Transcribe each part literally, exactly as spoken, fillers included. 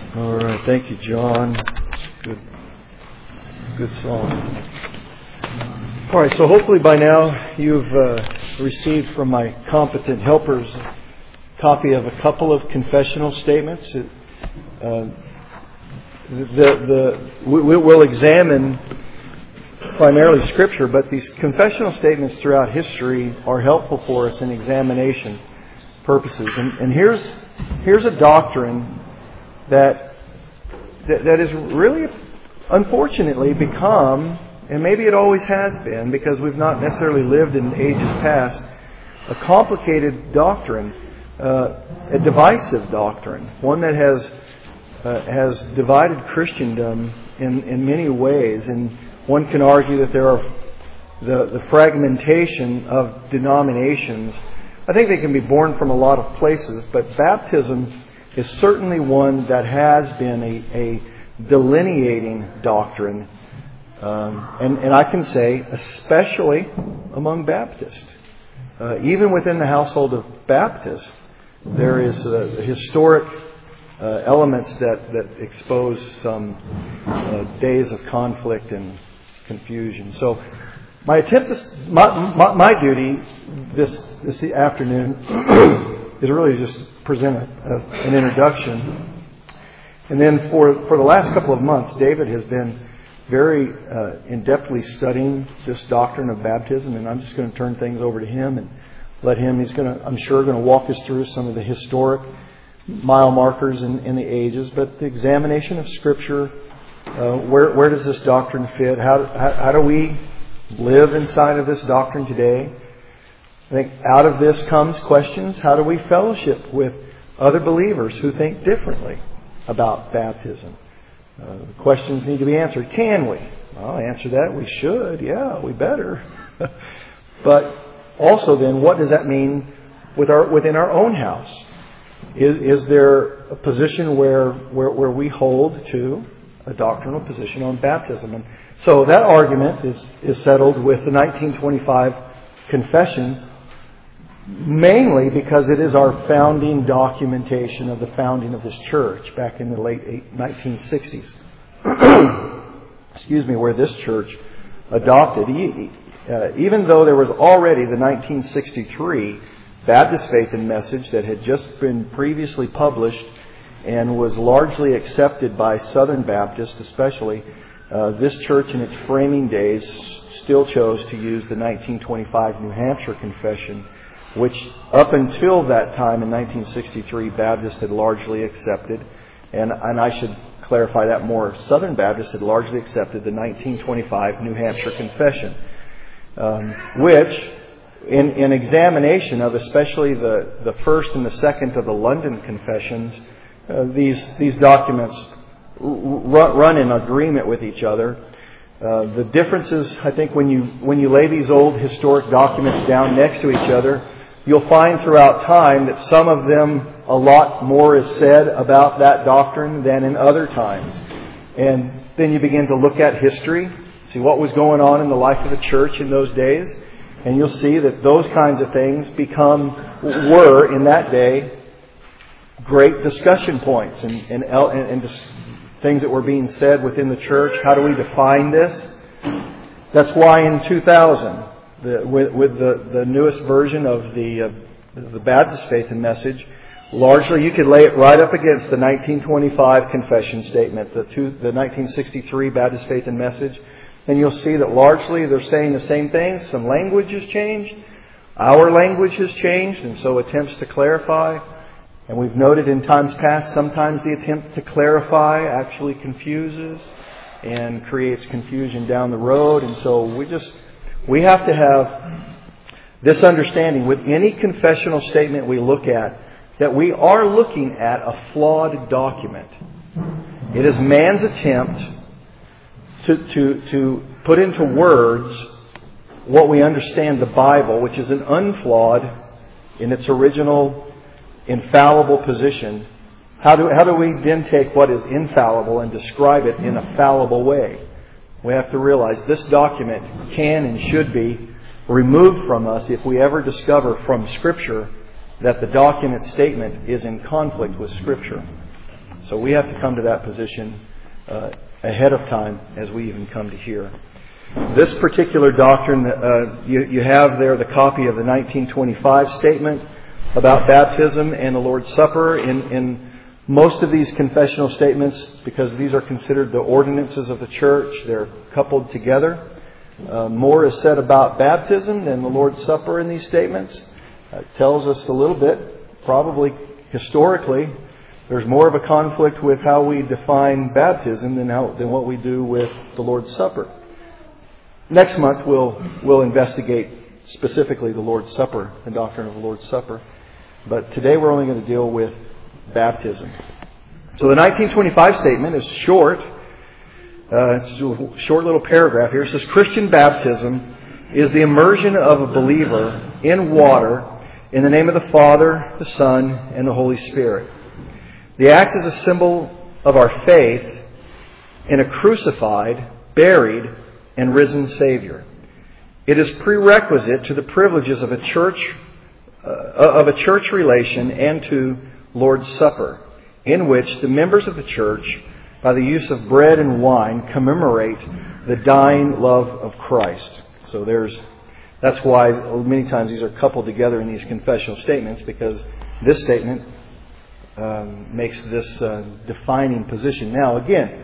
All right, thank you, John. Good, good song. All right, so hopefully by now you've uh, received from my competent helpers a copy of a couple of confessional statements. Uh, the the we, we'll examine primarily Scripture, but these confessional statements throughout history are helpful for us in examination purposes. And, and here's here's a doctrine that, that that is really, unfortunately, become, and maybe it always has been, because we've not necessarily lived in ages past, a complicated doctrine, uh, a divisive doctrine, one that has uh, has divided Christendom in in many ways. And one can argue that there are the the fragmentation of denominations. I think they can be born from a lot of places, but baptism is certainly one that has been a, a delineating doctrine. Um, and, and I can say, especially among Baptists. Uh, even within the household of Baptists, there is uh, historic uh, elements that, that expose some uh, days of conflict and confusion. So my attempt, is, my, my, my duty this, this afternoon is really just present a, a, an introduction. And then for, for the last couple of months, David has been very uh, in-depthly studying this doctrine of baptism, and I'm just going to turn things over to him and let him, he's going to, I'm sure, going to walk us through some of the historic mile markers in, in the ages, but the examination of Scripture, uh, where, where does this doctrine fit? How, how, how do we live inside of this doctrine today? I think out of this comes questions. How do we fellowship with other believers who think differently about baptism? Uh, questions need to be answered. Can we? Well, answer that. We should. Yeah, we better. But also then, what does that mean with our within our own house? Is, is there a position where, where where we hold to a doctrinal position on baptism? And so that argument is, is settled with the nineteen twenty-five Confession, mainly because it is our founding documentation of the founding of this church back in the late nineteen sixties. Excuse me, where this church adopted, uh, even though there was already the nineteen sixty-three Baptist Faith and Message that had just been previously published and was largely accepted by Southern Baptists especially, uh, this church in its framing days still chose to use the nineteen twenty-five New Hampshire Confession, which up until that time in nineteen sixty-three, Baptists had largely accepted. And, and I should clarify that more. Southern Baptists had largely accepted the nineteen twenty-five New Hampshire Confession, um, which, in, in examination of especially the, the first and the second of the London Confessions, uh, these, these documents run, run in agreement with each other. Uh, the differences, I think, when you when you lay these old historic documents down next to each other, you'll find throughout time that some of them, a lot more is said about that doctrine than in other times. And then you begin to look at history, see what was going on in the life of the church in those days, and you'll see that those kinds of things become, were in that day, great discussion points and, and, and, and things that were being said within the church. How do we define this? That's why in two thousand, the, with, with the, the newest version of the uh, the Baptist Faith and Message, largely you could lay it right up against the nineteen twenty-five Confession Statement, the, two, the nineteen sixty-three Baptist Faith and Message, and you'll see that largely they're saying the same things. Some language has changed. Our language has changed, and so attempts to clarify. And we've noted in times past, sometimes the attempt to clarify actually confuses and creates confusion down the road. And so we just, we have to have this understanding with any confessional statement we look at, that we are looking at a flawed document. It is man's attempt to, to, to put into words what we understand the Bible, which is an unflawed in its original infallible position. How do how do we then take what is infallible and describe it in a fallible way? We have to realize this document can and should be removed from us if we ever discover from Scripture that the document statement is in conflict with Scripture. So we have to come to that position uh, ahead of time as we even come to hear. This particular doctrine, uh, you, you have there the copy of the nineteen twenty-five statement about baptism and the Lord's Supper. In, in most of these confessional statements, because these are considered the ordinances of the church, they're coupled together. Uh, more is said about baptism than the Lord's Supper in these statements. It tells us a little bit, probably historically, there's more of a conflict with how we define baptism than how, than what we do with the Lord's Supper. Next month we'll we'll investigate specifically the Lord's Supper, the doctrine of the Lord's Supper. But today we're only going to deal with baptism. So the nineteen twenty-five statement is short. Uh, it's a short little paragraph here. It says, Christian baptism is the immersion of a believer in water in the name of the Father, the Son, and the Holy Spirit. The act is a symbol of our faith in a crucified, buried, and risen Savior. It is prerequisite to the privileges of a church, uh, of a church relation and to Lord's Supper, in which the members of the church, by the use of bread and wine, commemorate the dying love of Christ. So there's, that's why many times these are coupled together in these confessional statements, because this statement um, makes this uh, defining position. Now, again,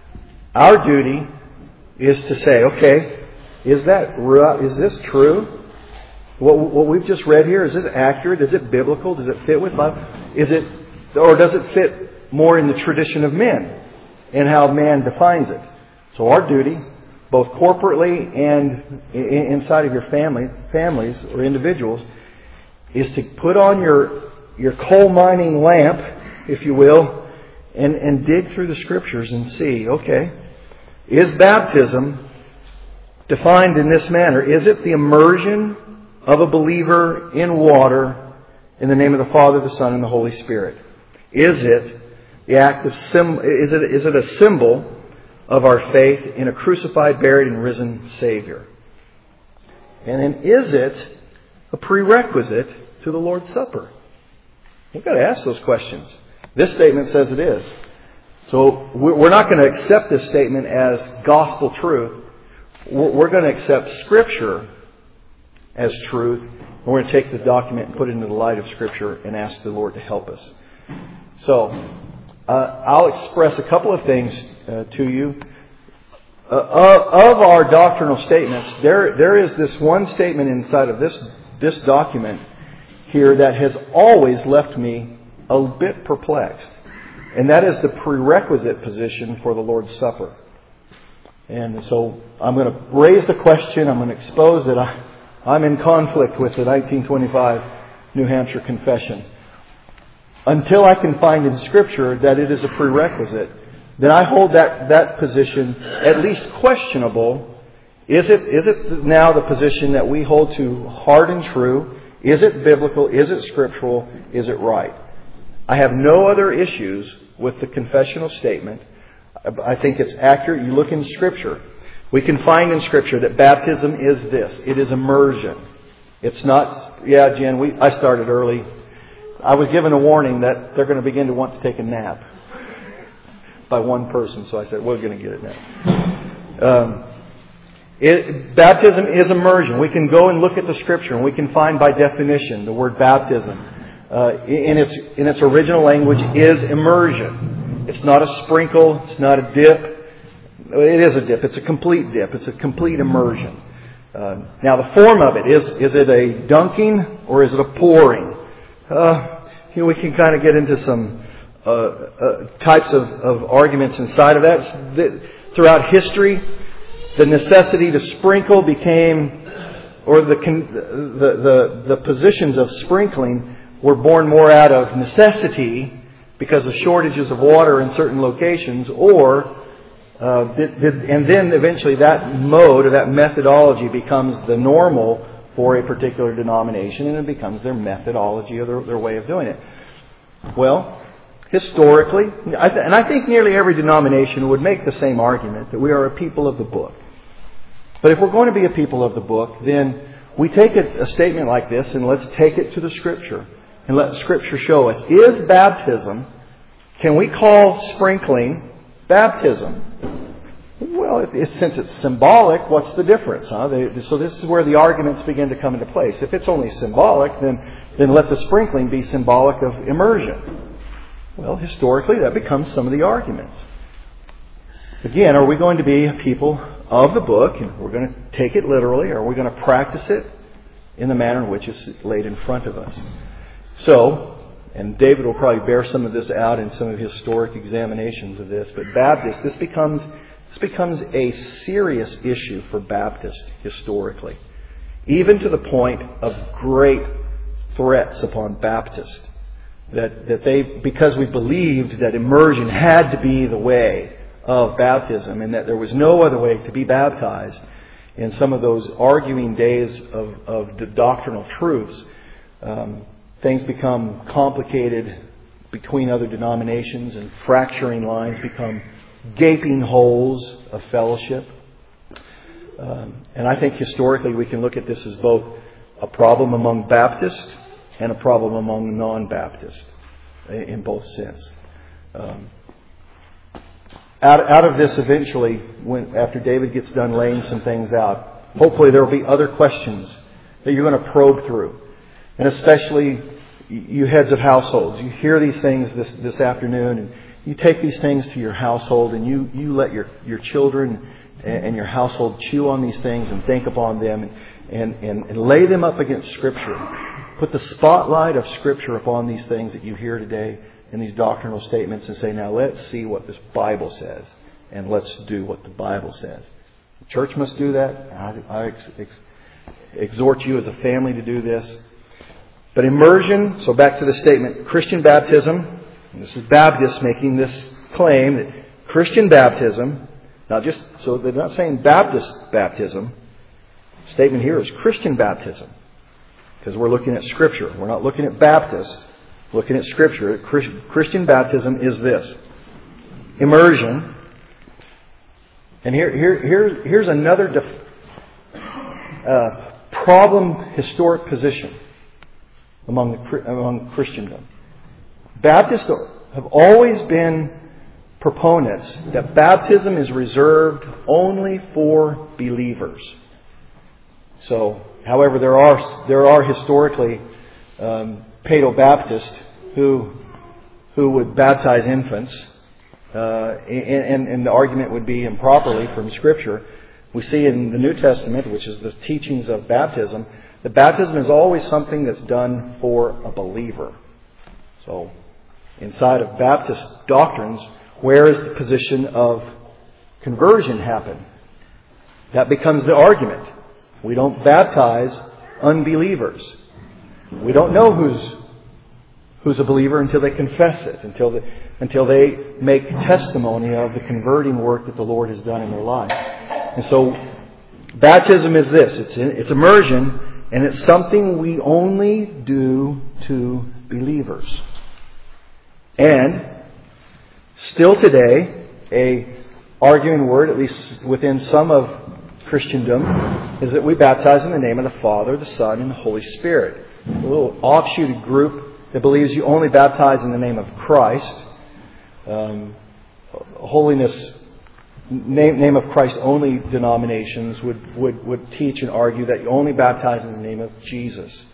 our duty is to say, okay, is that is this true? What, what we've just read here, is this accurate? Is it biblical? Does it fit with life? Is it, or does it fit more in the tradition of men and how man defines it? So our duty, both corporately and inside of your family, families or individuals, is to put on your your coal mining lamp, if you will, and, and dig through the Scriptures and see, okay, is baptism defined in this manner? Is it the immersion of a believer in water in the name of the Father, the Son, and the Holy Spirit? Is it the act of sim- is it is it a symbol of our faith in a crucified, buried, and risen Savior? And then is it a prerequisite to the Lord's Supper? We've got to ask those questions. This statement says it is. So we're not going to accept this statement as gospel truth. We're going to accept Scripture as truth. And we're going to take the document and put it into the light of Scripture and ask the Lord to help us. So uh, I'll express a couple of things uh, to you. Uh, of our doctrinal statements, there there is this one statement inside of this this document here that has always left me a bit perplexed. And that is the prerequisite position for the Lord's Supper. And so I'm going to raise the question. I'm going to expose that I, I'm in conflict with the nineteen twenty-five New Hampshire Confession. Until I can find in Scripture that it is a prerequisite, then I hold that, that position at least questionable. Is it, is it now the position that we hold to hard and true? Is it biblical? Is it scriptural? Is it right? I have no other issues with the confessional statement. I think it's accurate. You look in Scripture. We can find in Scripture that baptism is this. It is immersion. It's not, yeah, Jen, we, I started early. I was given a warning that they're going to begin to want to take a nap by one person. So I said, we're going to get it now. Um, it, baptism is immersion. We can go and look at the Scripture and we can find by definition the word baptism. Uh, in its in its original language is immersion. It's not a sprinkle. It's not a dip. It is a dip. It's a complete dip. It's a complete immersion. Uh, now the form of it is is it a dunking or is it a pouring? Uh, you know, we can kind of get into some uh, uh, types of, of arguments inside of that. The, throughout history, the necessity to sprinkle became, or the the the, the positions of sprinkling were born more out of necessity because of shortages of water in certain locations, or uh, did, did, and then eventually that mode or that methodology becomes the normal for a particular denomination, and it becomes their methodology or their, their way of doing it. Well, historically, I th- and I think nearly every denomination would make the same argument that we are a people of the book. But if we're going to be a people of the book, then we take a, a statement like this and let's take it to the Scripture. And let Scripture show us, is baptism can we call sprinkling baptism? Well, it, it, since it's symbolic, what's the difference? Huh? They, so this is where the arguments begin to come into place. If it's only symbolic, then, then let the sprinkling be symbolic of immersion. Well, historically, that becomes some of the arguments. Again, are we going to be people of the book, and we're going to take it literally, or are we going to practice it in the manner in which it's laid in front of us? So, and David will probably bear some of this out in some of his historic examinations of this, but Baptists, this becomes this becomes a serious issue for Baptists historically, even to the point of great threats upon Baptists, that that they, because we believed that immersion had to be the way of baptism and that there was no other way to be baptized, in some of those arguing days of, of the doctrinal truths, um, things become complicated between other denominations, and fracturing lines become gaping holes of fellowship. Um, and I think historically we can look at this as both a problem among Baptists and a problem among non-Baptists in both sense. Um, out, out of this eventually, when after David gets done laying some things out, hopefully there will be other questions that you're going to probe through. And especially you heads of households, you hear these things this, this afternoon, and you take these things to your household, and you, you let your, your children and, and your household chew on these things and think upon them, and, and, and, and lay them up against Scripture. Put the spotlight of Scripture upon these things that you hear today in these doctrinal statements, and say, now let's see what this Bible says, and let's do what the Bible says. The church must do that. I, I ex, ex, exhort you as a family to do this. But immersion, so back to the statement, Christian baptism, and this is Baptists making this claim that Christian baptism, now just so they're not saying Baptist baptism, the statement here is Christian baptism, because we're looking at Scripture. We're not looking at Baptist, looking at Scripture. Christian baptism is this: immersion. And here, here, here here's another def, uh, problem historic position among the, among Christendom. Baptists have always been proponents that baptism is reserved only for believers. So, however, there are there are historically um, Paedo-Baptists who who would baptize infants, uh, and, and the argument would be improperly from Scripture. We see in the New Testament, which is the teachings of baptism, that baptism is always something that's done for a believer. So, inside of Baptist doctrines, where is the position of conversion happen? That becomes the argument. We don't baptize unbelievers. We don't know who's who's a believer until they confess it, until the, until they make testimony of the converting work that the Lord has done in their life. And so, baptism is this: it's it's immersion, and it's something we only do to believers. And still today, a arguing word, at least within some of Christendom, is that we baptize in the name of the Father, the Son, and the Holy Spirit. A little offshooted group that believes you only baptize in the name of Christ. Um, holiness, name, name of Christ only denominations would, would, would teach and argue that you only baptize in the name of Jesus.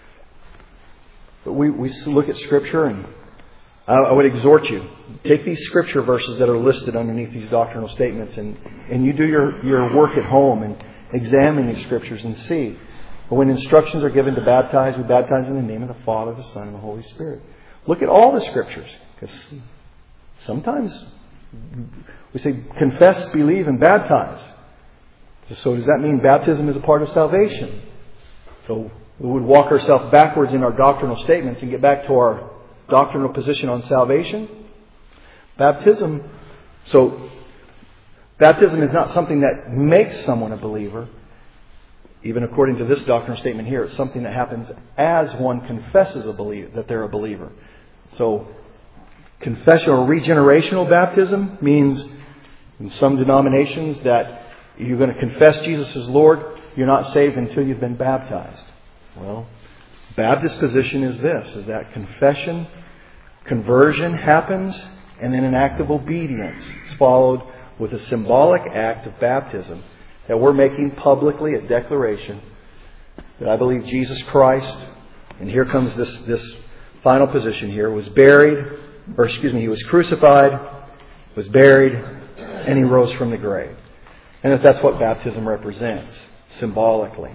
But we, we look at Scripture, and I would exhort you, take these Scripture verses that are listed underneath these doctrinal statements, and, and you do your, your work at home and examine these Scriptures and see. But when instructions are given to baptize, we baptize in the name of the Father, the Son, and the Holy Spirit. Look at all the Scriptures, because sometimes we say confess, believe, and baptize. So does that mean baptism is a part of salvation? So we would walk ourselves backwards in our doctrinal statements and get back to our doctrinal position on salvation. Baptism, so baptism is not something that makes someone a believer. Even according to this doctrinal statement here, it's something that happens as one confesses a believer, that they're a believer. So confession or regenerational baptism means in some denominations that you're going to confess Jesus as Lord, you're not saved until you've been baptized. Well, Baptist position is this, is that confession, conversion happens and then an act of obedience. It's followed with a symbolic act of baptism that we're making publicly a declaration that I believe Jesus Christ, and here comes this, this final position here, was buried, or excuse me, He was crucified, was buried, and He rose from the grave. And that that's what baptism represents, symbolically.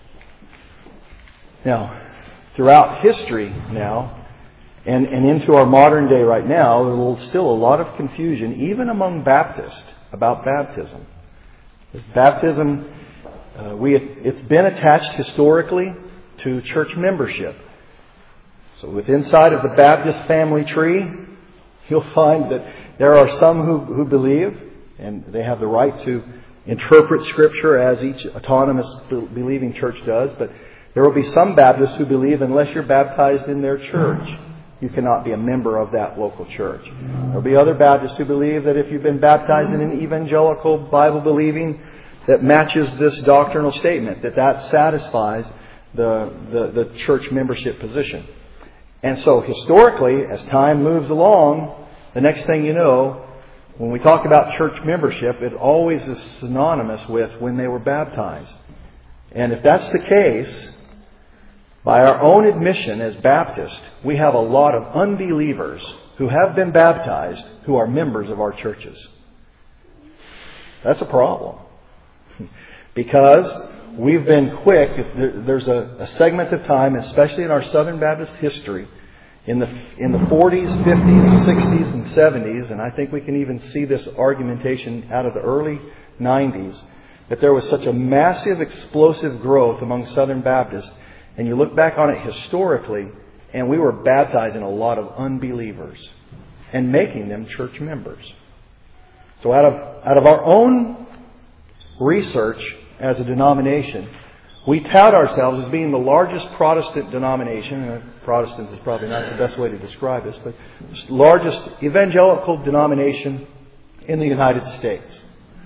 Now, throughout history now, and, and into our modern day right now, there's still a lot of confusion, even among Baptists, about baptism. This baptism, uh, we it's been attached historically to church membership. So with inside of the Baptist family tree, you'll find that there are some who, who believe, and they have the right to interpret Scripture as each autonomous believing church does, but there will be some Baptists who believe unless you're baptized in their church, you cannot be a member of that local church. There will be other Baptists who believe that if you've been baptized in an evangelical Bible believing that matches this doctrinal statement, that that satisfies the, the, the church membership position. And so historically, as time moves along, the next thing you know, when we talk about church membership, it always is synonymous with when they were baptized. And if that's the case, by our own admission as Baptists, we have a lot of unbelievers who have been baptized who are members of our churches. That's a problem. Because we've been quick, there's a, a segment of time, especially in our Southern Baptist history, in the in the forties, fifties, sixties, and seventies, and I think we can even see this argumentation out of the early nineties, that there was such a massive, explosive growth among Southern Baptists. And you look back on it historically, and we were baptizing a lot of unbelievers and making them church members. So out of out of our own research as a denomination, we tout ourselves as being the largest Protestant denomination. And Protestant is probably not the best way to describe this, but the largest evangelical denomination in the United States.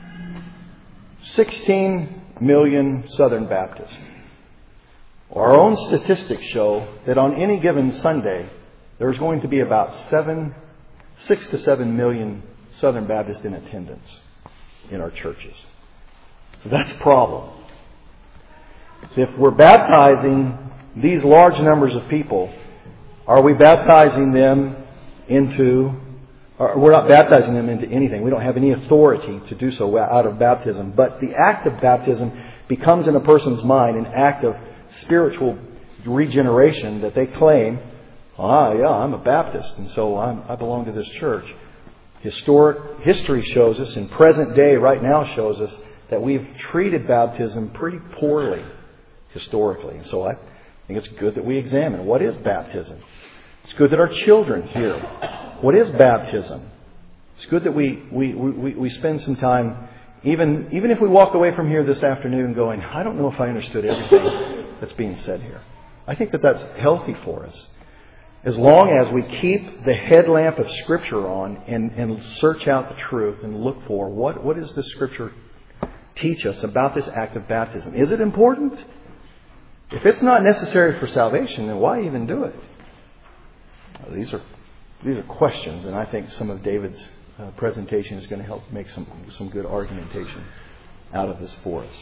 sixteen million Southern Baptists. Our own statistics show that on any given Sunday, there's going to be about seven, six to seven million Southern Baptists in attendance in our churches. So that's a problem. So if we're baptizing these large numbers of people, are we baptizing them into, or we're not baptizing them into anything. We don't have any authority to do so out of baptism. But the act of baptism becomes in a person's mind an act of spiritual regeneration that they claim, ah, yeah, I'm a Baptist, and so I'm, I belong to this church. Historic history shows us, and present day right now shows us, that we've treated baptism pretty poorly historically. And so I think it's good that we examine what is baptism. It's good that our children hear what is baptism. It's good that we we, we, we spend some time, even even if we walk away from here this afternoon going, I don't know if I understood everything that's being said here. I think that that's healthy for us. As long as we keep the headlamp of Scripture on and, and search out the truth and look for what, what does this Scripture teach us about this act of baptism. Is it important? If it's not necessary for salvation, then why even do it? These are these are questions, and I think some of David's uh, presentation is going to help make some some good argumentation out of this for us.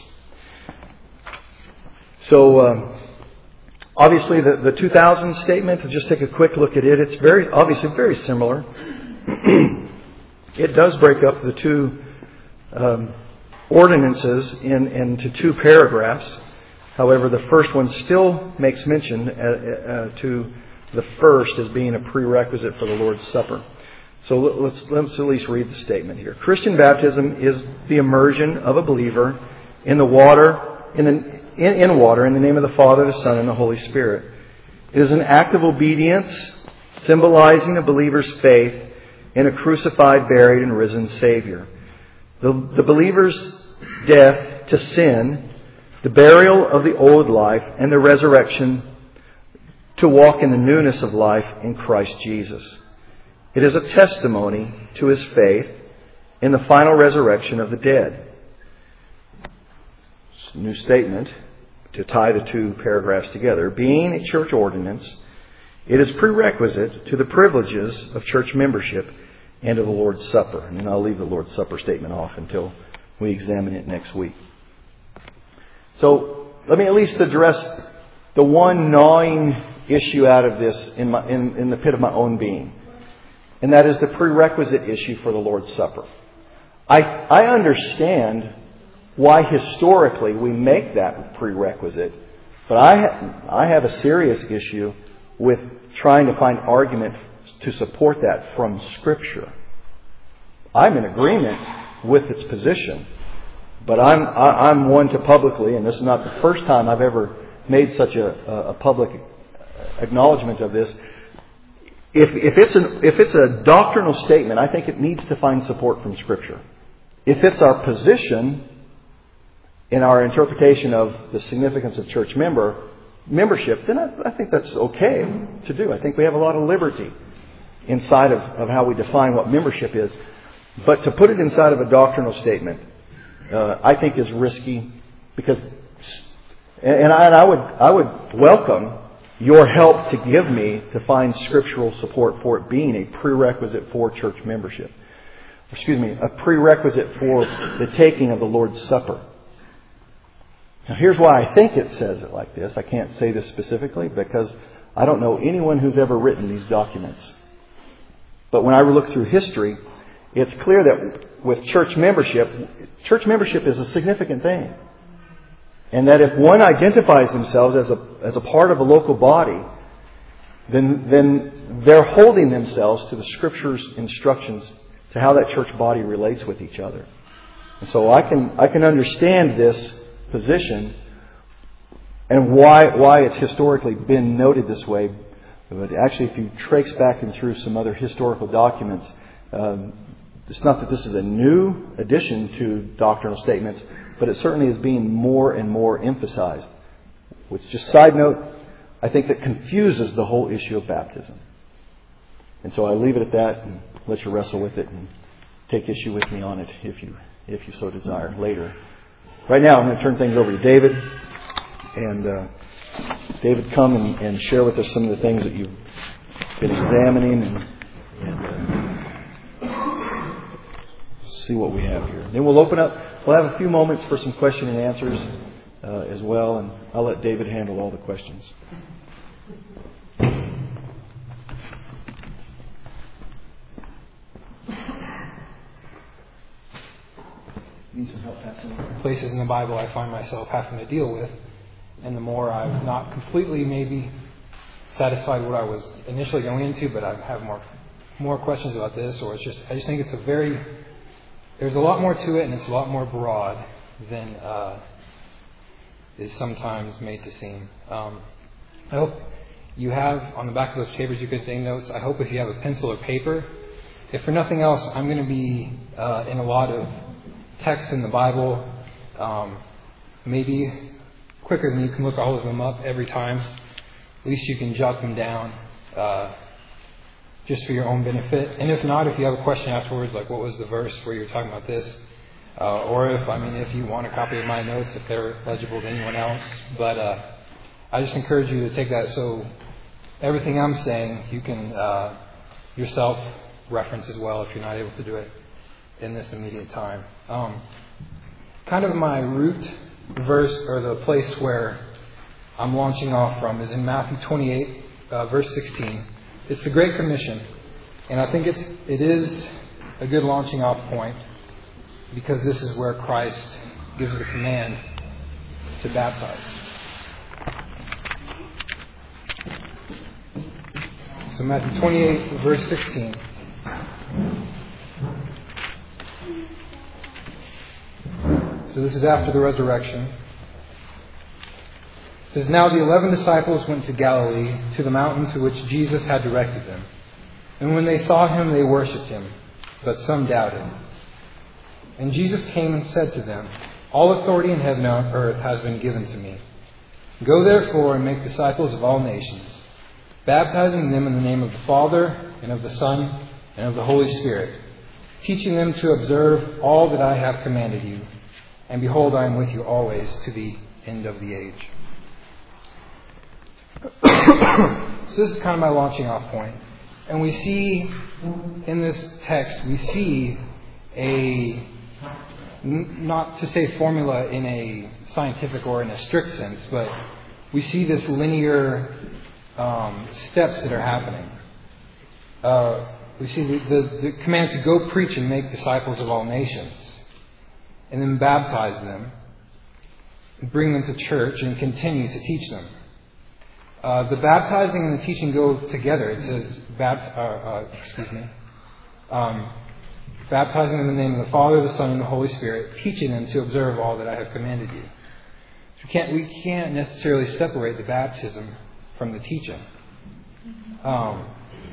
So, um, obviously, the, the two thousand statement, to just take a quick look at it, it's very obviously very similar. It does break up the two um, ordinances in, into two paragraphs. However, the first one still makes mention uh, uh, to the first as being a prerequisite for the Lord's Supper. So let's, let's at least read the statement here. Christian baptism is the immersion of a believer in the water, in, the, in, in water, in the name of the Father, the Son, and the Holy Spirit. It is an act of obedience, symbolizing a believer's faith in a crucified, buried, and risen Savior. The, the believer's death to sin, the burial of the old life, and the resurrection to walk in the newness of life in Christ Jesus. It is a testimony to his faith in the final resurrection of the dead. It's a new statement to tie the two paragraphs together. Being a church ordinance, it is prerequisite to the privileges of church membership and of the Lord's Supper. And then I'll leave the Lord's Supper statement off until we examine it next week. So let me at least address the one gnawing issue out of this in, my, in, in the pit of my own being. And that is the prerequisite issue for the Lord's Supper. I, I understand why historically we make that prerequisite, but I, ha- I have a serious issue with trying to find argument to support that from Scripture. I'm in agreement with its position, but I'm, I, I'm one to publicly, and this is not the first time I've ever made such a, a public acknowledgement of this. If, if, it's an, if it's a doctrinal statement, I think it needs to find support from Scripture. If it's our position in our interpretation of the significance of church member membership, then I, I think that's okay to do. I think we have a lot of liberty inside of, of how we define what membership is. But to put it inside of a doctrinal statement, uh, I think is risky because, and I, and I would I would welcome your help to give me to find scriptural support for it being a prerequisite for church membership. Excuse me, a prerequisite for the taking of the Lord's Supper. Now, here's why I think it says it like this. I can't say this specifically because I don't know anyone who's ever written these documents. But when I look through history, it's clear that with church membership, church membership is a significant thing. And that if one identifies themselves as a as a part of a local body, then then they're holding themselves to the Scripture's instructions to how that church body relates with each other. And so I can I can understand this position and why why it's historically been noted this way. But actually, if you trace back and through some other historical documents, um, it's not that this is a new addition to doctrinal statements, but it certainly is being more and more emphasized. Which, just side note, I think that confuses the whole issue of baptism. And so I leave it at that and let you wrestle with it and take issue with me on it if you if you so desire later. Right now, I'm going to turn things over to David. And uh, David, come and, and share with us some of the things that you've been examining and, and uh, see what we have here. Then we'll open up. We'll have a few moments for some question and answers uh, as well, and I'll let David handle all the questions. Need some help passing? Places in the Bible I find myself having to deal with, and the more I'm not completely maybe satisfied with what I was initially going into, but I have more more questions about this, or it's just I just think it's a very there's a lot more to it, and it's a lot more broad than uh, is sometimes made to seem. Um, I hope you have on the back of those papers you could take notes. I hope if you have a pencil or paper, if for nothing else, I'm going to be uh, in a lot of text in the Bible, um, maybe quicker than you can look all of them up every time. At least you can jot them down uh, just for your own benefit. And if not, if you have a question afterwards, like what was the verse where you were talking about this, uh, or if I mean if you want a copy of my notes, if they're legible to anyone else. But uh, I just encourage you to take that so everything I'm saying you can uh, yourself reference as well if you're not able to do it in this immediate time. Um, kind of my root verse, or the place where I'm launching off from, is in Matthew twenty-eight, uh, verse sixteen. It's the Great Commission, and I think it's it is a good launching off point because this is where Christ gives the command to baptize. So Matthew twenty-eight, verse sixteen. So this is after the resurrection. It says, "Now the eleven disciples went to Galilee, to the mountain to which Jesus had directed them. And when they saw him, they worshipped him, but some doubted. And Jesus came and said to them, 'All authority in heaven and on earth has been given to me. Go therefore and make disciples of all nations, baptizing them in the name of the Father, and of the Son, and of the Holy Spirit, teaching them to observe all that I have commanded you. And behold, I am with you always to the end of the age.'" So this is kind of my launching off point. And we see in this text, we see a, not to say formula in a scientific or in a strict sense, but we see this linear um, steps that are happening. Uh, we see the, the, the command to go preach and make disciples of all nations, and then baptize them, bring them to church, and continue to teach them. Uh, the baptizing and the teaching go together. It says, bapt- uh, uh, excuse me, um, baptizing in the name of the Father, the Son, and the Holy Spirit, teaching them to observe all that I have commanded you. So we can't we can't necessarily separate the baptism from the teaching. Um,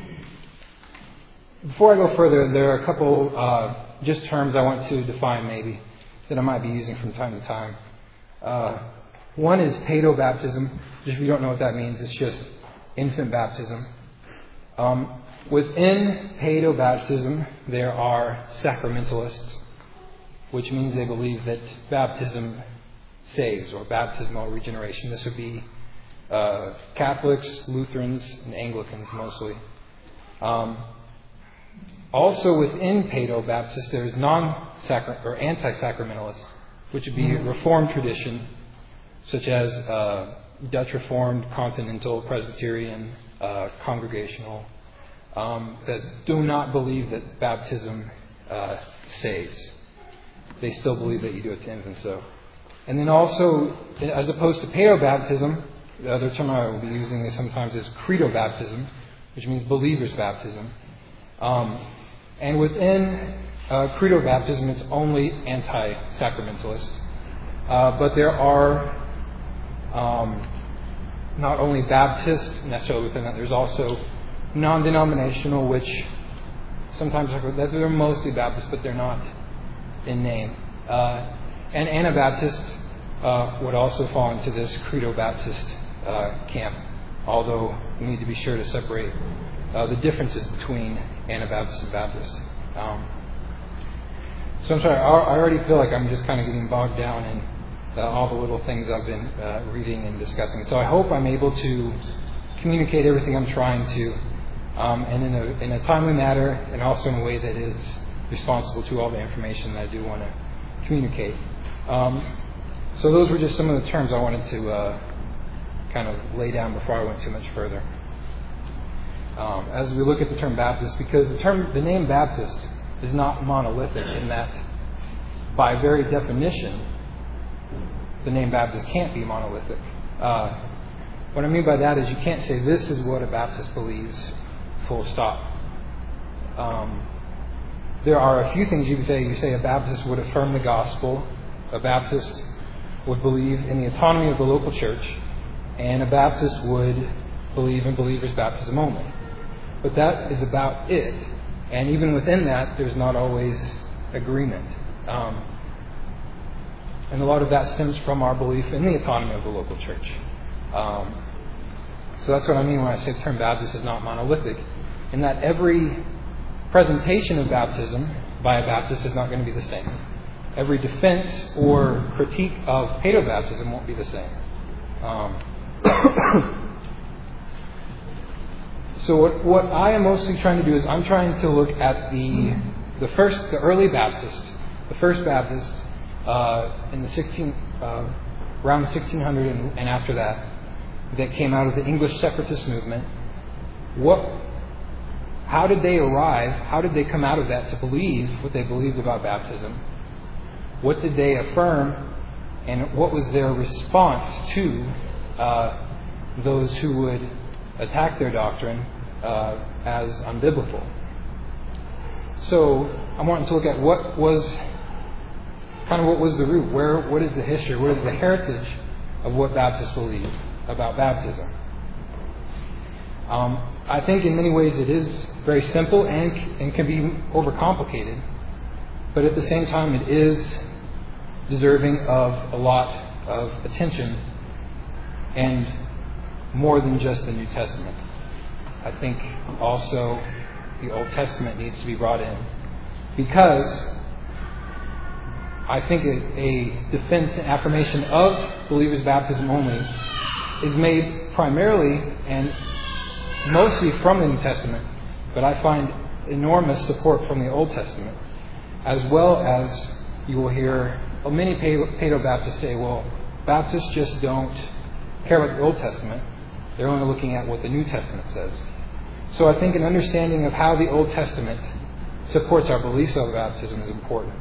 before I go further, there are a couple uh, just terms I want to define maybe that I might be using from time to time. Uh, one is paedobaptism. If you don't know what that means, it's just infant baptism. Um, within paedobaptism, there are sacramentalists, which means they believe that baptism saves, or baptismal regeneration. This would be uh, Catholics, Lutherans, and Anglicans mostly. Um, also within paedobaptists, there's non-sacra- or anti-sacramentalists, which would be Reformed tradition, such as uh, Dutch Reformed, Continental, Presbyterian, uh, Congregational, um, that do not believe that baptism uh, saves. They still believe that you do it to infants, though. And then also, as opposed to paedobaptism, the other term I will be using is sometimes is credobaptism, which means believer's baptism. Um, and within uh, credobaptism, it's only anti-sacramentalists. Uh, but there are um, not only Baptists necessarily within that, there's also non-denominational, which sometimes they're mostly Baptist, but they're not in name. Uh, and Anabaptists uh, would also fall into this Credo Baptist uh, camp, although we need to be sure to separate uh, the differences between Anabaptists and Baptists. Um, so I'm sorry, I, I already feel like I'm just kind of getting bogged down in uh, all the little things I've been uh, reading and discussing. So I hope I'm able to communicate everything I'm trying to, um, and in a, in a timely manner, and also in a way that is responsible to all the information that I do want to communicate. Um, so those were just some of the terms I wanted to uh, kind of lay down before I went too much further. Um, as we look at the term Baptist, because the term, the name Baptist is not monolithic in that, by very definition, the name Baptist can't be monolithic. Uh, what I mean by that is you can't say this is what a Baptist believes, full stop. Um, there are a few things you can say. You say a Baptist would affirm the gospel, a Baptist would believe in the autonomy of the local church, and a Baptist would believe in believers' baptism only. But that is about it. And even within that, there's not always agreement. Um, and a lot of that stems from our belief in the autonomy of the local church. Um, so that's what I mean when I say the term Baptist is not monolithic, in that every presentation of baptism by a Baptist is not going to be the same. Every defense or critique of paedobaptism won't be the same. Um, so what, what I am mostly trying to do is I'm trying to look at the the first, the early Baptist, the first Baptist uh, in the sixteen uh, around sixteen hundred and, and after that, that came out of the English separatist movement. What, how did they arrive? How did they come out of that to believe what they believed about baptism? What did they affirm, and what was their response to uh, those who would attack their doctrine uh, as unbiblical? So I'm wanting to look at what was kind of what was the root. Where, what is the history? What is the heritage of what Baptists believe about baptism? Um, I think in many ways it is very simple and, and can be overcomplicated, but at the same time it is deserving of a lot of attention and more than just the New Testament. I think also the Old Testament needs to be brought in, because I think a, a defense and affirmation of believers' baptism only is made primarily and mostly from the New Testament, but I find enormous support from the Old Testament, as well as you will hear many Paedo-Baptists say, well, Baptists just don't care about the Old Testament. They're only looking at what the New Testament says. So I think an understanding of how the Old Testament supports our beliefs of baptism is important.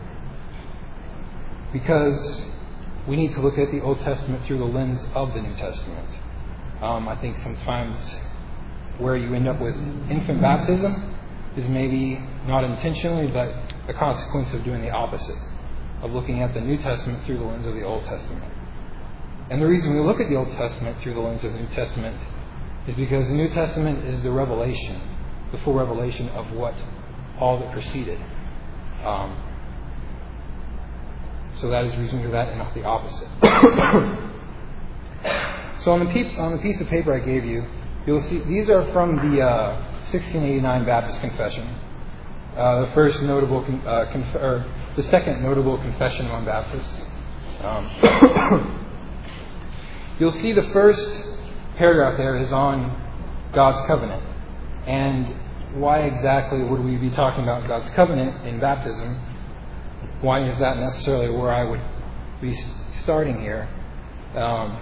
Because we need to look at the Old Testament through the lens of the New Testament. Um, I think sometimes where you end up with infant baptism is maybe not intentionally, but a consequence of doing the opposite, of looking at the New Testament through the lens of the Old Testament. And the reason we look at the Old Testament through the lens of the New Testament is because the New Testament is the revelation, the full revelation of what all that preceded. Um, so that is the reason we do that and not the opposite. So on the, pe- on the piece of paper I gave you, you'll see these are from the uh, sixteen eighty-nine Baptist Confession. Uh, the first notable, con- uh, conf- or the second notable confession among Baptists. Um, you'll see the first paragraph there is on God's covenant. And why exactly would we be talking about God's covenant in baptism? Why is that necessarily where I would be starting here? Um,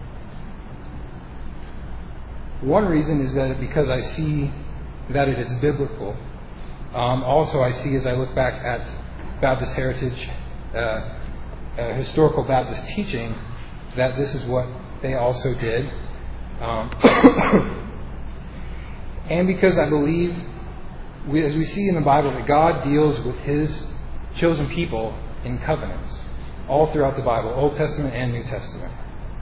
one reason is that because I see that it is biblical. Um, also, I see as I look back at Baptist heritage, uh, uh, historical Baptist teaching, that this is what they also did. Um, and because I believe, we, as we see in the Bible, that God deals with His chosen people in covenants all throughout the Bible, Old Testament and New Testament.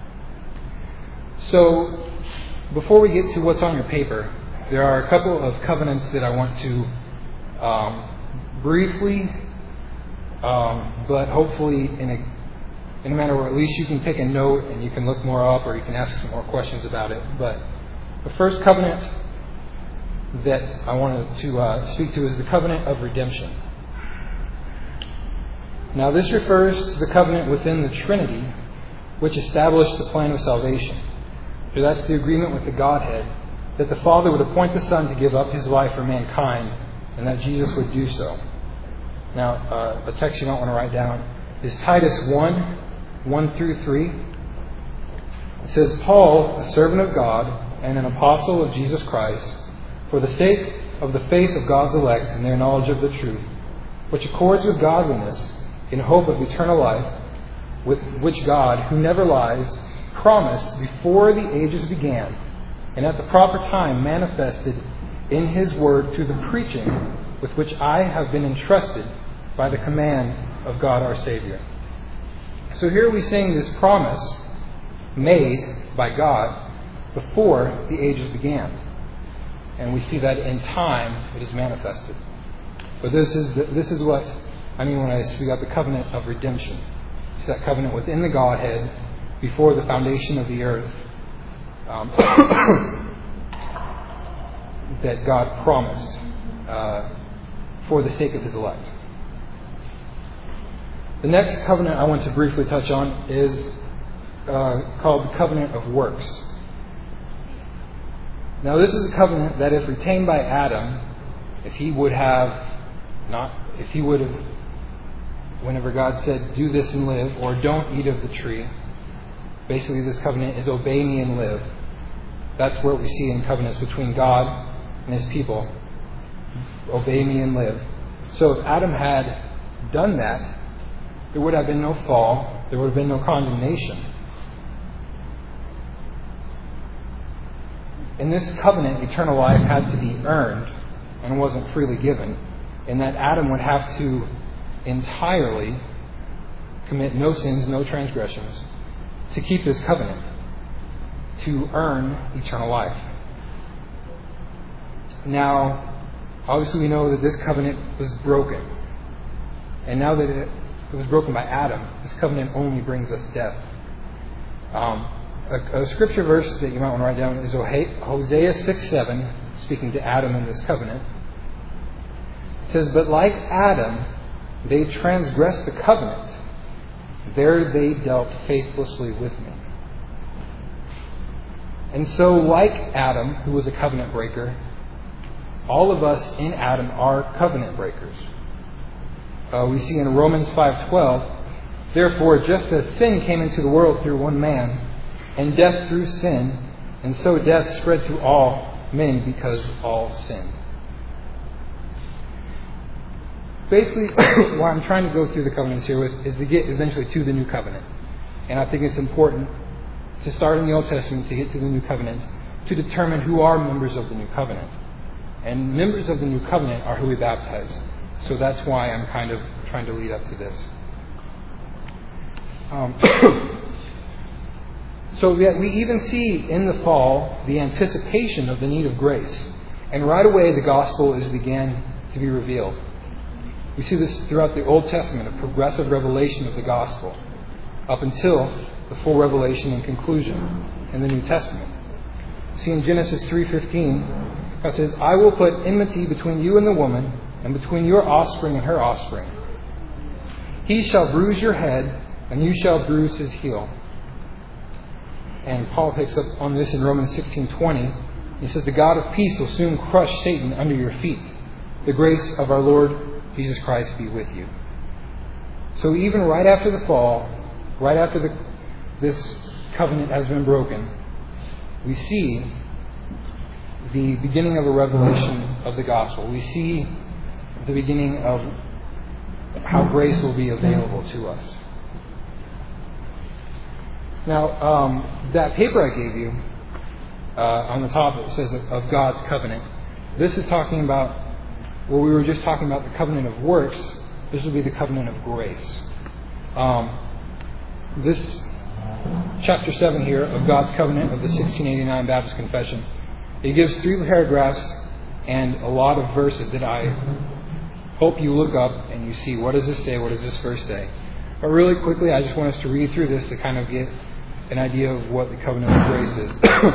So, before we get to what's on your paper, there are a couple of covenants that I want to um, briefly, um, but hopefully in a in a manner where at least you can take a note and you can look more up or you can ask some more questions about it. But the first covenant that I wanted to uh, speak to is the covenant of redemption. Now, this refers to the covenant within the Trinity, which established the plan of salvation. So that's the agreement with the Godhead, that the Father would appoint the Son to give up His life for mankind, and that Jesus would do so. Now, uh, a text you don't want to write down is Titus one, one through three. It says, Paul, a servant of God and an apostle of Jesus Christ, for the sake of the faith of God's elect and their knowledge of the truth, which accords with godliness, in hope of eternal life, with which God, who never lies, promised before the ages began, and at the proper time manifested in His word through the preaching with which I have been entrusted by the command of God our Savior. So here we sing this promise made by God before the ages began. And we see that in time it is manifested. But this is the, this is what I mean when I speak about the covenant of redemption. It's that covenant within the Godhead before the foundation of the earth um, that God promised uh, for the sake of His elect. The next covenant I want to briefly touch on is uh, called the covenant of works. Now, this is a covenant that, if retained by Adam, if he would have not, if he would have, whenever God said, "Do this and live," or "Don't eat of the tree," basically this covenant is "Obey me and live." That's what we see in covenants between God and His people. Obey me and live. So if Adam had done that, there would have been no fall. There would have been no condemnation. In this covenant, eternal life had to be earned and wasn't freely given. And that Adam would have to entirely commit no sins, no transgressions, to keep this covenant, to earn eternal life. Now, obviously we know that this covenant was broken. And now that it It was broken by Adam, this covenant only brings us death. Um, a, a scripture verse that you might want to write down is Hosea six seven, speaking to Adam in this covenant. It says, "But like Adam, they transgressed the covenant. There they dealt faithlessly with me." And so, like Adam, who was a covenant breaker, all of us in Adam are covenant breakers. Uh, we see in Romans five twelve, therefore, just as sin came into the world through one man, and death through sin, and so death spread to all men because all sinned. Basically, what I'm trying to go through the covenants here with is to get eventually to the new covenant. And I think it's important to start in the Old Testament to get to the new covenant to determine who are members of the new covenant. And members of the new covenant are who we baptize. So that's why I'm kind of trying to lead up to this. Um, so we, we even see in the fall the anticipation of the need of grace. And right away the gospel is began to be revealed. We see this throughout the Old Testament, a progressive revelation of the gospel, up until the full revelation and conclusion in the New Testament. See in Genesis three fifteen, God says, I will put enmity between you and the woman, and between your offspring and her offspring. He shall bruise your head, and you shall bruise his heel. And Paul picks up on this in Romans sixteen twenty. He says, the God of peace will soon crush Satan under your feet. The grace of our Lord Jesus Christ be with you. So even right after the fall, right after the, this covenant has been broken, we see the beginning of a revelation of the gospel. We see the beginning of how grace will be available to us. Now, um, that paper I gave you, uh, on the top it says of, of God's covenant. This is talking about, well, we were just talking about the covenant of works. This will be the covenant of grace. Um, this chapter seven here of God's covenant of the sixteen eighty-nine Baptist Confession, it gives three paragraphs and a lot of verses that I hope you look up and you see, what does this say, what does this verse say. But really quickly, I just want us to read through this to kind of get an idea of what the covenant of grace is.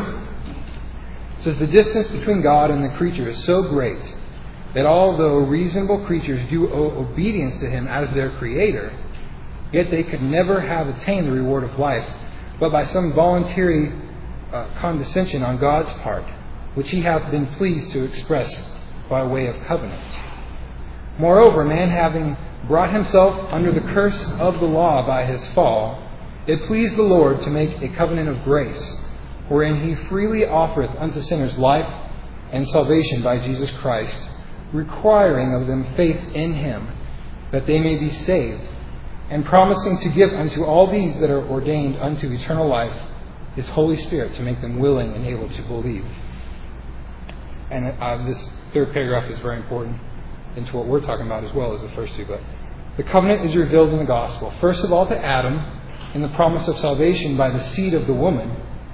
It says, the distance between God and the creature is so great that although reasonable creatures do owe obedience to Him as their Creator, yet they could never have attained the reward of life, but by some voluntary uh, condescension on God's part, which He hath been pleased to express by way of covenant. Moreover, man having brought himself under the curse of the law by his fall, it pleased the Lord to make a covenant of grace, wherein He freely offereth unto sinners life and salvation by Jesus Christ, requiring of them faith in Him, that they may be saved, and promising to give unto all these that are ordained unto eternal life His Holy Spirit to make them willing and able to believe. And uh, this third paragraph is very important into what we're talking about as well as the first two. But the covenant is revealed in the gospel. First of all to Adam in the promise of salvation by the seed of the woman,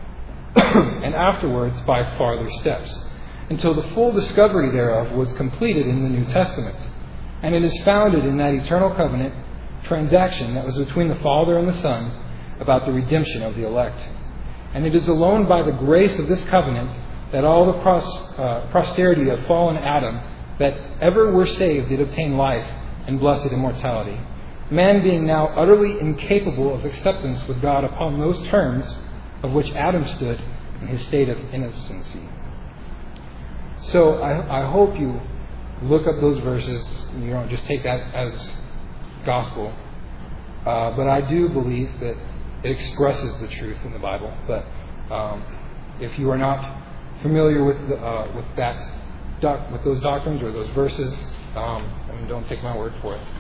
and afterwards by farther steps, until the full discovery thereof was completed in the New Testament. And it is founded in that eternal covenant transaction that was between the Father and the Son about the redemption of the elect. And it is alone by the grace of this covenant that all the pros, uh, posterity of fallen Adam that ever were saved did obtain life and blessed immortality. Man being now utterly incapable of acceptance with God upon those terms of which Adam stood in his state of innocency. So I, I hope you look up those verses and you don't just take that as gospel. Uh, but I do believe that it expresses the truth in the Bible. But um, if you are not familiar with the, uh, with that doc, with those doctrines or those verses, um, I mean, don't take my word for it.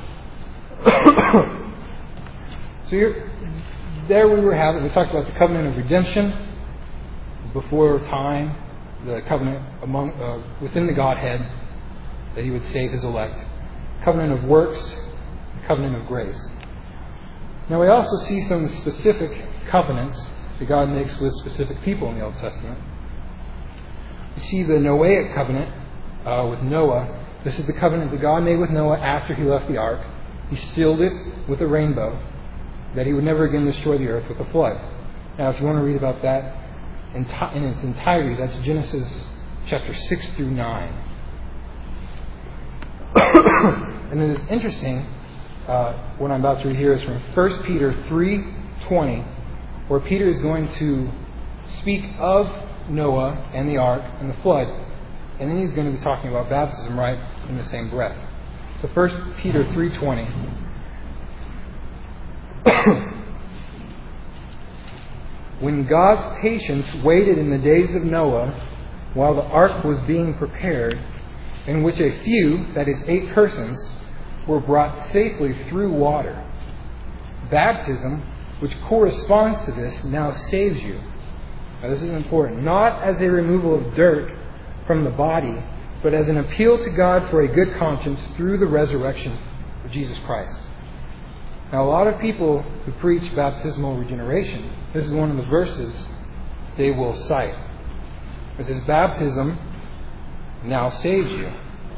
So you're, there we were having. We talked about the covenant of redemption before time, the covenant among uh, within the Godhead that He would save His elect, covenant of works, covenant of grace. Now we also see some specific covenants that God makes with specific people in the Old Testament. You see the Noahic covenant uh, with Noah. This is the covenant that God made with Noah after he left the ark. He sealed it with a rainbow, that He would never again destroy the earth with a flood. Now, if you want to read about that in, t- in its entirety, that's Genesis chapter six through nine. And it is interesting, uh, what I'm about to read here is from First Peter three twenty, where Peter is going to speak of Noah and the ark and the flood and then he's going to be talking about baptism right in the same breath. So First Peter three twenty. When God's patience waited in the days of Noah while the ark was being prepared, in which a few, that is eight persons, were brought safely through water. Baptism, which corresponds to this, now saves you. Now this is important. Not as a removal of dirt from the body, but as an appeal to God for a good conscience through the resurrection of Jesus Christ. Now, a lot of people who preach baptismal regeneration, this is one of the verses they will cite. It says, baptism now saves you.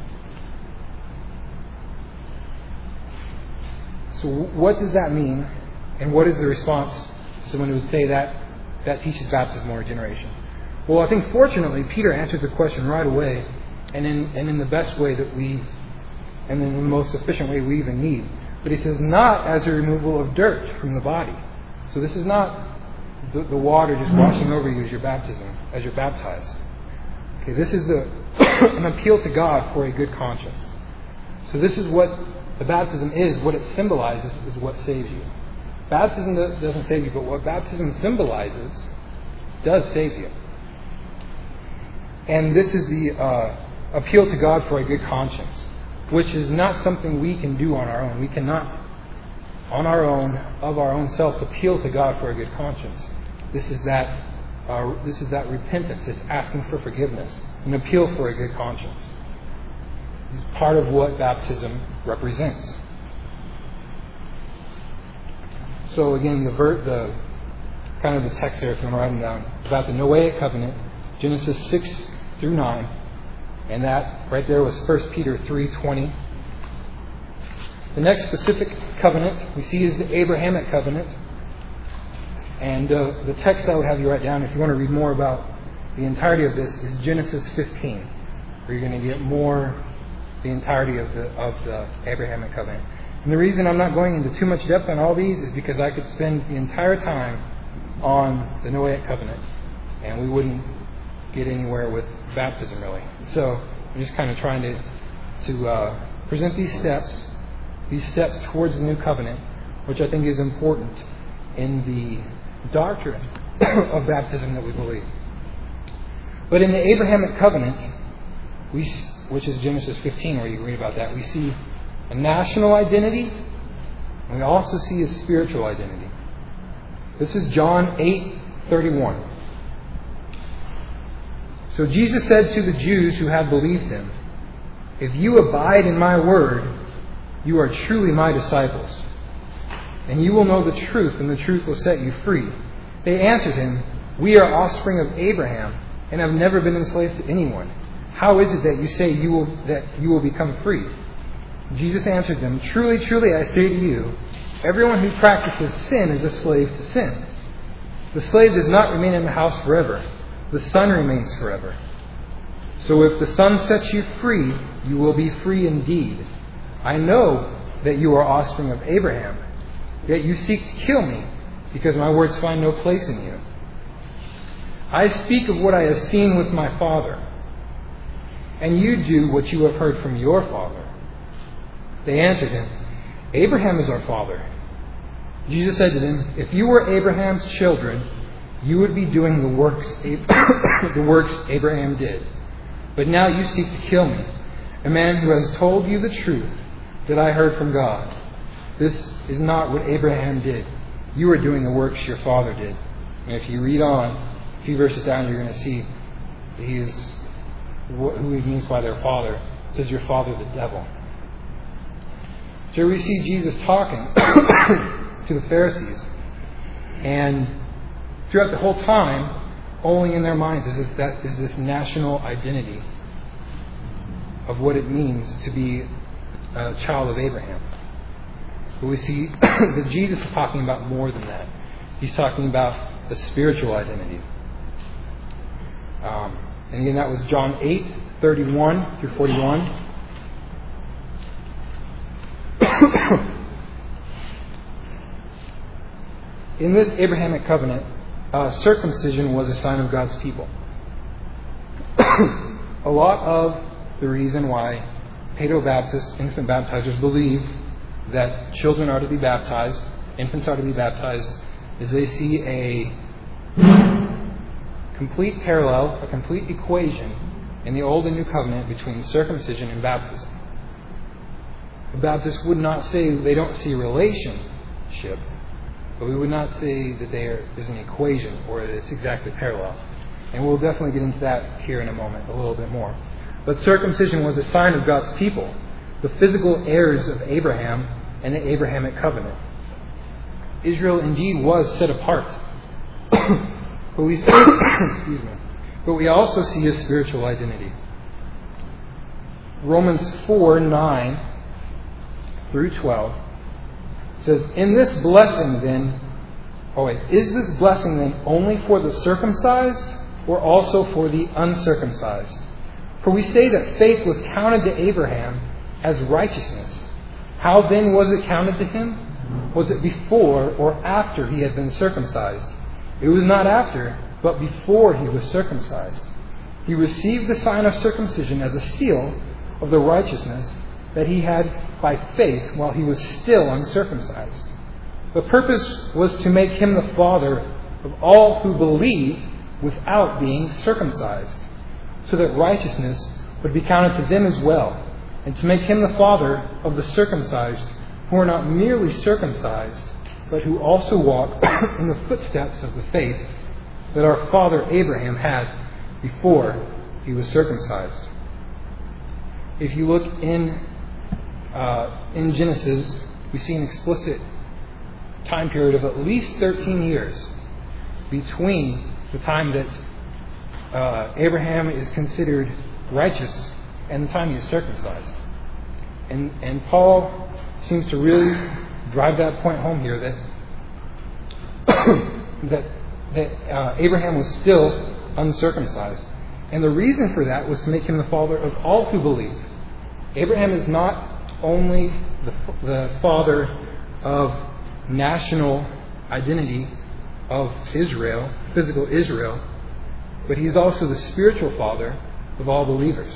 So what does that mean? And what is the response to someone who would say that that teaches baptismal regeneration? Well, I think fortunately Peter answered the question right away, and in and in the best way that we, and in the most efficient way we even need. But he says, not as a removal of dirt from the body. So this is not the, the water just washing over you as you're baptism, as you're baptized. Okay, this is the an appeal to God for a good conscience. So this is what the baptism is. What it symbolizes is what saves you. Baptism doesn't save you, but what baptism symbolizes does save you. And this is the uh, appeal to God for a good conscience, which is not something we can do on our own. We cannot, on our own, of our own selves, appeal to God for a good conscience. This is that uh, this is that repentance. It's asking for forgiveness, an appeal for a good conscience. This is part of what baptism represents. So again, the, ver- the kind of the text there, if you want to write them down, about the Noahic covenant, Genesis six through nine. And that right there was First Peter three twenty. The next specific covenant we see is the Abrahamic covenant. And uh, the text I would have you write down, if you want to read more about the entirety of this, is Genesis fifteen, where you're going to get more, the entirety of the of the Abrahamic covenant. And the reason I'm not going into too much depth on all these is because I could spend the entire time on the Noahic covenant, and we wouldn't get anywhere with baptism, really. So I'm just kind of trying to to uh, present these steps, these steps towards the new covenant, which I think is important in the doctrine of baptism that we believe. But in the Abrahamic covenant, we, which is Genesis fifteen, where you can read about that, we see a national identity, and we also see a spiritual identity. This is John eight thirty-one. So Jesus said to the Jews who had believed him, "If you abide in my word, you are truly my disciples, and you will know the truth, and the truth will set you free." They answered him, "We are offspring of Abraham, and have never been enslaved to anyone. How is it that you say you will that you will become free?" Jesus answered them, "Truly, truly, I say to you, everyone who practices sin is a slave to sin. The slave does not remain in the house forever. The Son remains forever. So if the Son sets you free, you will be free indeed. I know that you are offspring of Abraham, yet you seek to kill me, because my words find no place in you. I speak of what I have seen with my Father, and you do what you have heard from your father." They answered him, "Abraham is our father." Jesus said to them, "If you were Abraham's children, you would be doing the works the works Abraham did. But now you seek to kill me, a man who has told you the truth that I heard from God. This is not what Abraham did. You are doing the works your father did." And if you read on, a few verses down, you're going to see he is who he means by their father. It says, "Your father, the devil." So we see Jesus talking to the Pharisees, and throughout the whole time, only in their minds is this, that is this national identity of what it means to be a child of Abraham. But we see that Jesus is talking about more than that. He's talking about the spiritual identity. Um, and again, that was John eight thirty-one through forty-one. In this Abrahamic covenant, uh, circumcision was a sign of God's people. a lot of the reason why Paedobaptists, infant baptizers, believe that children are to be baptized, infants are to be baptized, is they see a complete parallel, a complete equation in the Old and New Covenant between circumcision and baptism. The Baptists would not say they don't see relationship, but we would not say that there is an equation or that it's exactly parallel. And we'll definitely get into that here in a moment, a little bit more. But circumcision was a sign of God's people, the physical heirs of Abraham and the Abrahamic covenant. Israel indeed was set apart. but we see, excuse me, but we also see a spiritual identity. Romans four, nine through twelve says, In this blessing then, oh wait, is this blessing then only for the circumcised or also for the uncircumcised? For we say that faith was counted to Abraham as righteousness. How then was it counted to him? Was it before or after he had been circumcised? It was not after, but before he was circumcised. He received the sign of circumcision as a seal of the righteousness that he had by faith while he was still uncircumcised. The purpose was to make him the father of all who believe without being circumcised, so that righteousness would be counted to them as well, and to make him the father of the circumcised, who are not merely circumcised, but who also walk in the footsteps of the faith that our father Abraham had before he was circumcised. If you look in uh, in Genesis, we see an explicit time period of at least thirteen years between the time that uh, Abraham is considered righteous and the time he is circumcised. And, and Paul seems to really drive that point home here, that that, that uh, Abraham was still uncircumcised. And the reason for that was to make him the father of all who believe. Abraham is not only the, the father of national identity of Israel, physical Israel, but he's also the spiritual father of all believers.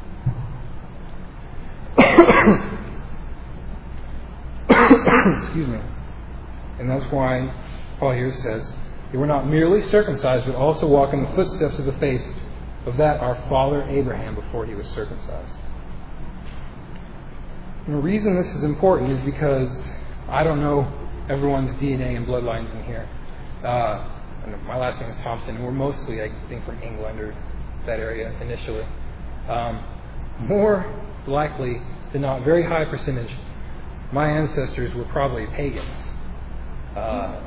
Excuse me. And that's why Paul here says, they were not merely circumcised, but also walk in the footsteps of the faith of that our father Abraham before he was circumcised. And the reason this is important is because I don't know everyone's D N A and bloodlines in here. Uh, my last name is Thompson, and we're mostly, I think, from England or that area initially. Um, more likely than not, very high percentage, my ancestors were probably pagans. Uh,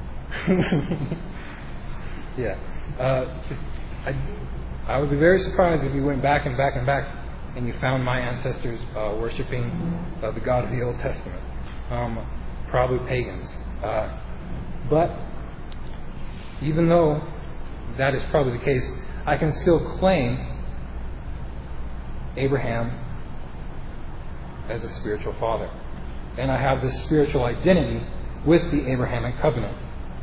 yeah. Uh, I, I would be very surprised if you went back and back and back and you found my ancestors uh, worshiping uh, the God of the Old Testament. Um, probably pagans. Uh, but even though that is probably the case, I can still claim Abraham as a spiritual father. And I have this spiritual identity with the Abrahamic covenant.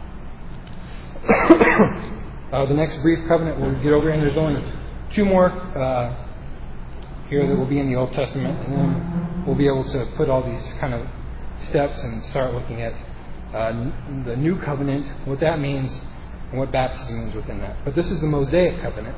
uh, the next brief covenant we'll get over, and there's only two more uh, here that will be in the Old Testament, and then we'll be able to put all these kind of steps and start looking at uh, the new covenant, what that means, and what baptism means within that. But this is the Mosaic covenant.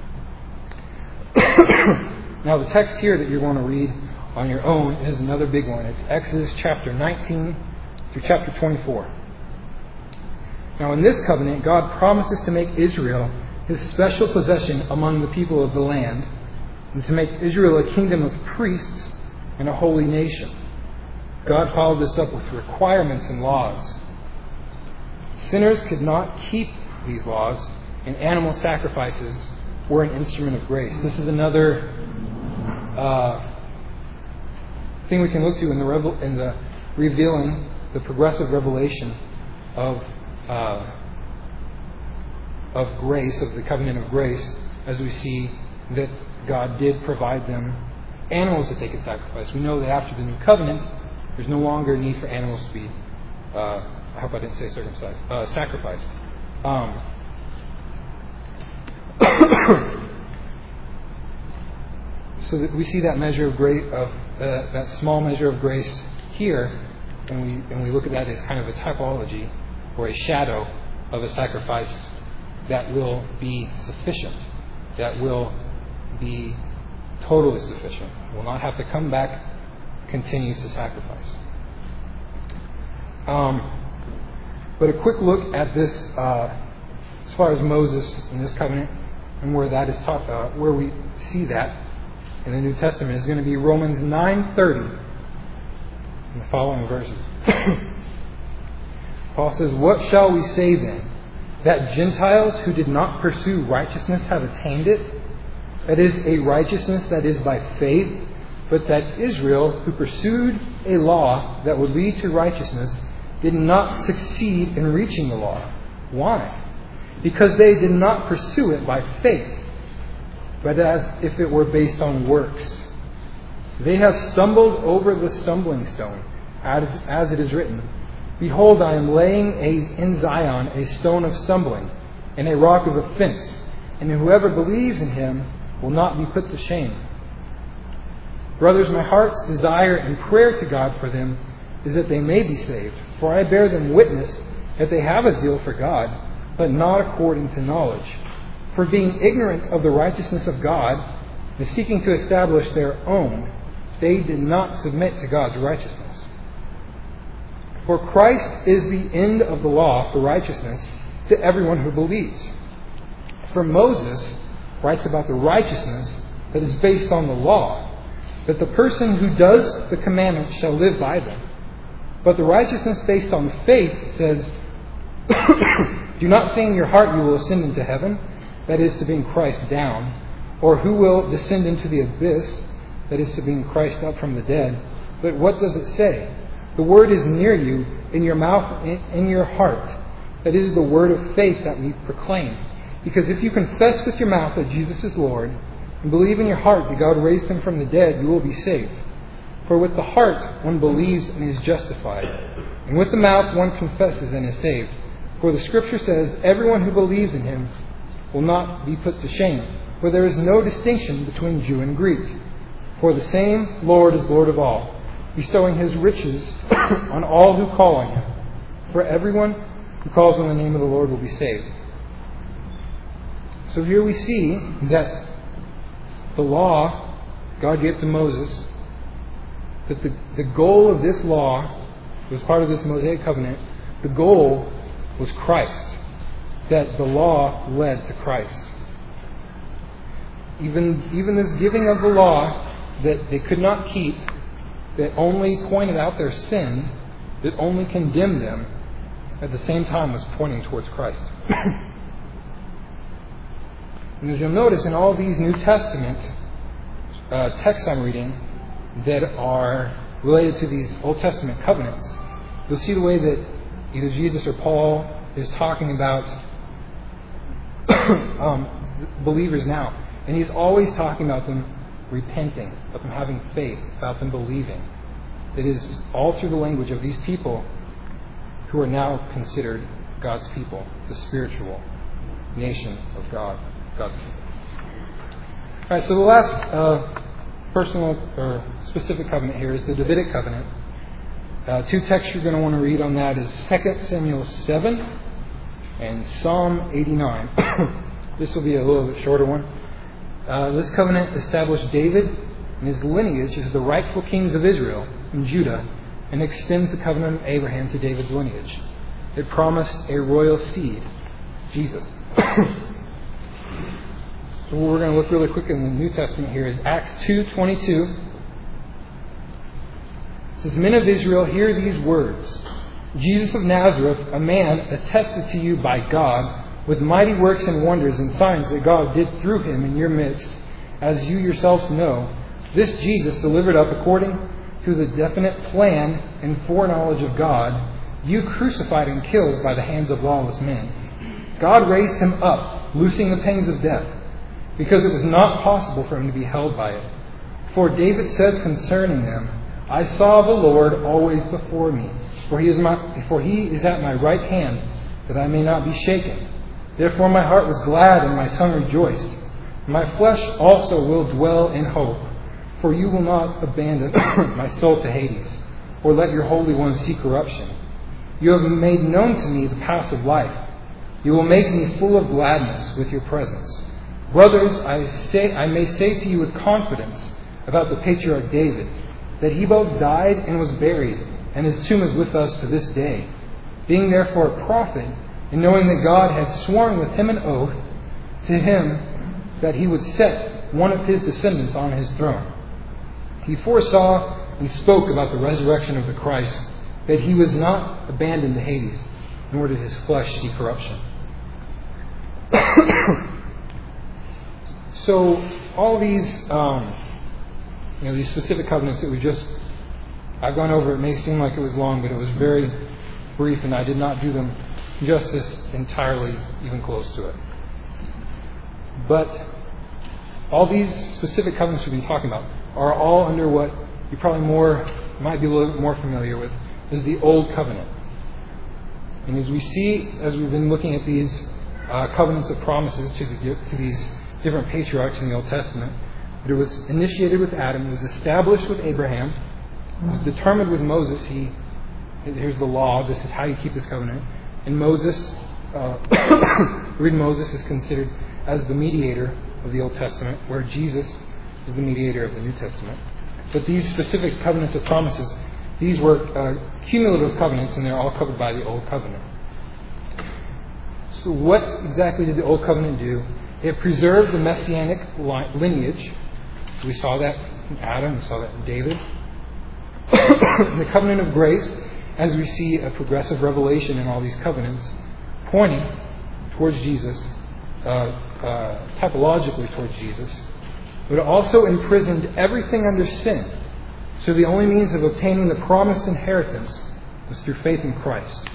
Now, the text here that you're going to read on your own is another big one. It's Exodus chapter nineteen through chapter twenty-four. Now, in this covenant, God promises to make Israel His special possession among the people of the land, and to make Israel a kingdom of priests and a holy nation. God followed this up with requirements and laws. Sinners could not keep these laws, and animal sacrifices were an instrument of grace. This is another uh, thing we can look to in the revel- in the revealing, the progressive revelation of uh, of grace, of the covenant of grace, as we see that God did provide them animals that they could sacrifice. We know that after the new covenant, there's no longer a need for animals to be, uh, I hope I didn't say circumcised, uh, sacrificed. Um, so that we see that measure of grace, of uh, that small measure of grace here, and we and we look at that as kind of a typology or a shadow of a sacrifice that will be sufficient, that will be totally sufficient. Will not have to come back, continue to sacrifice. Um, but a quick look at this, uh, as far as Moses in this covenant, and where that is taught, uh, where we see that in the New Testament is going to be Romans nine thirty in the following verses. Paul says, "What shall we say then? That Gentiles who did not pursue righteousness have attained it? That is, a righteousness that is by faith, but that Israel, who pursued a law that would lead to righteousness, did not succeed in reaching the law. Why? Because they did not pursue it by faith, but as if it were based on works. They have stumbled over the stumbling stone, as, as it is written, 'Behold, I am laying a, in Zion a stone of stumbling, and a rock of offense, and whoever believes in him will not be put to shame.' Brothers, my heart's desire and prayer to God for them is that they may be saved. For I bear them witness that they have a zeal for God, but not according to knowledge. For being ignorant of the righteousness of God, and seeking to establish their own, they did not submit to God's righteousness. For Christ is the end of the law for righteousness to everyone who believes. For Moses writes about the righteousness that is based on the law, that the person who does the commandments shall live by them. But the righteousness based on faith says, 'Do not say in your heart you will ascend into heaven,' that is to bring Christ down, or who will descend into the abyss, that is to bring Christ up from the dead. But what does it say? The word is near you, in your mouth, in your heart. That is the word of faith that we proclaim. Because if you confess with your mouth that Jesus is Lord, and believe in your heart that God raised him from the dead, you will be saved. For with the heart one believes and is justified, and with the mouth one confesses and is saved. For the Scripture says, 'Everyone who believes in him will not be put to shame.' For there is no distinction between Jew and Greek. For the same Lord is Lord of all, bestowing his riches on all who call on him. For everyone who calls on the name of the Lord will be saved." So here we see that the law God gave to Moses, that the, the goal of this law was part of this Mosaic covenant. The goal was Christ, that the law led to Christ. Even, even this giving of the law that they could not keep, that only pointed out their sin, that only condemned them, at the same time was pointing towards Christ. And as you'll notice in all these New Testament uh, texts I'm reading that are related to these Old Testament covenants, you'll see the way that either Jesus or Paul is talking about um, believers now. And he's always talking about them repenting, about them having faith, about them believing. It is all through the language of these people who are now considered God's people, the spiritual nation of God, God's people. All right, so the last uh, personal or specific covenant here is the Davidic covenant. Uh, two texts you're going to want to read on that is Second Samuel seven and Psalm eighty-nine. This will be a little bit shorter one. Uh, this covenant established David and his lineage as the rightful kings of Israel and Judah, and extends the covenant of Abraham to David's lineage. It promised a royal seed, Jesus. So what we're going to look really quick in the New Testament here is Acts two twenty-two. It says, "Men of Israel, hear these words. Jesus of Nazareth, a man attested to you by God with mighty works and wonders and signs that God did through him in your midst, as you yourselves know. This Jesus, delivered up according to the definite plan and foreknowledge of God, you crucified and killed by the hands of lawless men. God raised him up, loosing the pangs of death, because it was not possible for him to be held by it. For David says concerning them, 'I saw the Lord always before me, for he is my, for he is at my right hand, that I may not be shaken. Therefore my heart was glad and my tongue rejoiced. My flesh also will dwell in hope, For you will not abandon my soul to Hades, or let your Holy One see corruption. You have made known to me the paths of life. You will make me full of gladness with your presence. Brothers, I say, I may say to you with confidence about the patriarch David, that he both died and was buried, and his tomb is with us to this day. Being therefore a prophet, and knowing that God had sworn with him an oath to him that he would set one of his descendants on his throne. He foresaw and spoke about the resurrection of the Christ, that he was not abandoned to Hades, nor did his flesh see corruption. So all these, um, you know, these specific covenants that we just, I've gone over, it may seem like it was long, but it was very brief, and I did not do them justice entirely, even close to it. But all these specific covenants we've been talking about are all under what you probably more might be a little bit more familiar with, is the Old Covenant. And as we see, as we've been looking at these uh, covenants of promises to, the, to these different patriarchs in the Old Testament, that it was initiated with Adam, it was established with Abraham, it was determined with Moses. He, here's the law, this is how you keep this covenant. And Moses, uh, read Moses is considered as the mediator of the Old Testament, where Jesus is the mediator of the New Testament. But these specific covenants of promises, these were uh, cumulative covenants, and they're all covered by the Old Covenant. So what exactly did the Old Covenant do? It preserved the messianic lineage. We saw that in Adam, we saw that in David. The covenant of grace, as we see a progressive revelation in all these covenants, pointing towards Jesus, uh, uh, typologically towards Jesus, but it also imprisoned everything under sin. So the only means of obtaining the promised inheritance was through faith in Christ.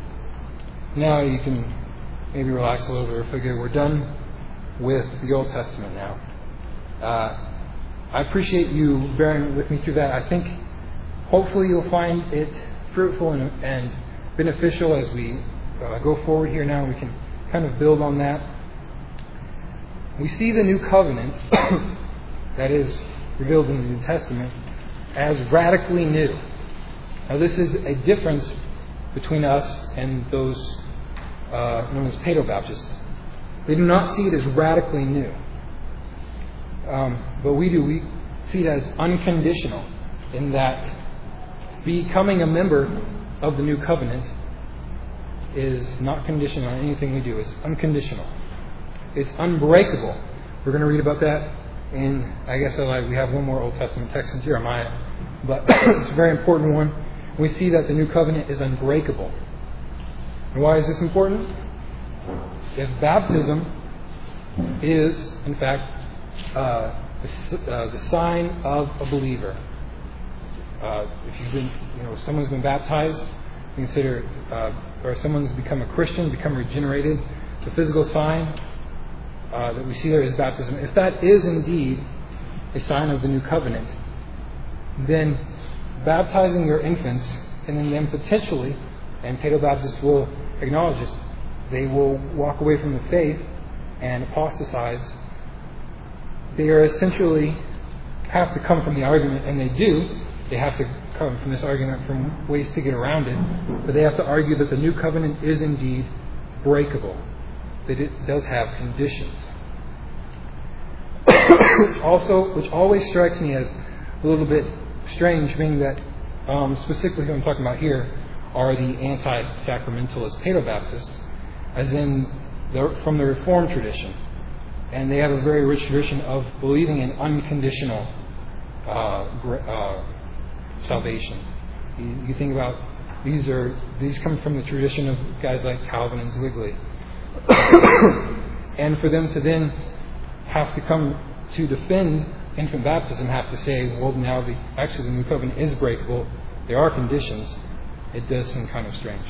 Now you can maybe relax a little bit or figure we're done with the Old Testament now. Uh, I appreciate you bearing with me through that. I think hopefully you'll find it fruitful and, and beneficial as we uh, go forward here now. We can kind of build on that. We see the new covenant that is revealed in the New Testament as radically new. Now this is a difference between us and those uh, known as Paedo-Baptists. They do not see it as radically new. Um, but we do. We see it as unconditional, in that becoming a member of the new covenant is not conditional on anything we do. It's unconditional. It's unbreakable. We're going to read about that in, I guess I like, we have one more Old Testament text in Jeremiah, but it's a very important one. We see that the new covenant is unbreakable. And why is this important? If baptism is, in fact, uh, the, uh, the sign of a believer, uh, if you've been, you know, someone's been baptized, consider, uh, or someone's become a Christian, become regenerated, the physical sign uh, that we see there is baptism. If that is indeed a sign of the new covenant, then baptizing your infants, and then them potentially, and Paedo-Baptists will acknowledge this, they will walk away from the faith and apostatize. They are essentially have to come from the argument, and they do. They have to come from this argument from ways to get around it, but they have to argue that the new covenant is indeed breakable, that it does have conditions. Also, which always strikes me as a little bit strange, being that um, specifically who I'm talking about here are the anti-sacramentalist Paedo-Baptists, as in the, from the Reformed tradition. And they have a very rich tradition of believing in unconditional uh, uh, salvation. You, you think about these are these come from the tradition of guys like Calvin and Zwingli, and for them to then have to come to defend infant baptism, have to say, well, now the actually the new covenant is breakable. There are conditions. It does seem kind of strange.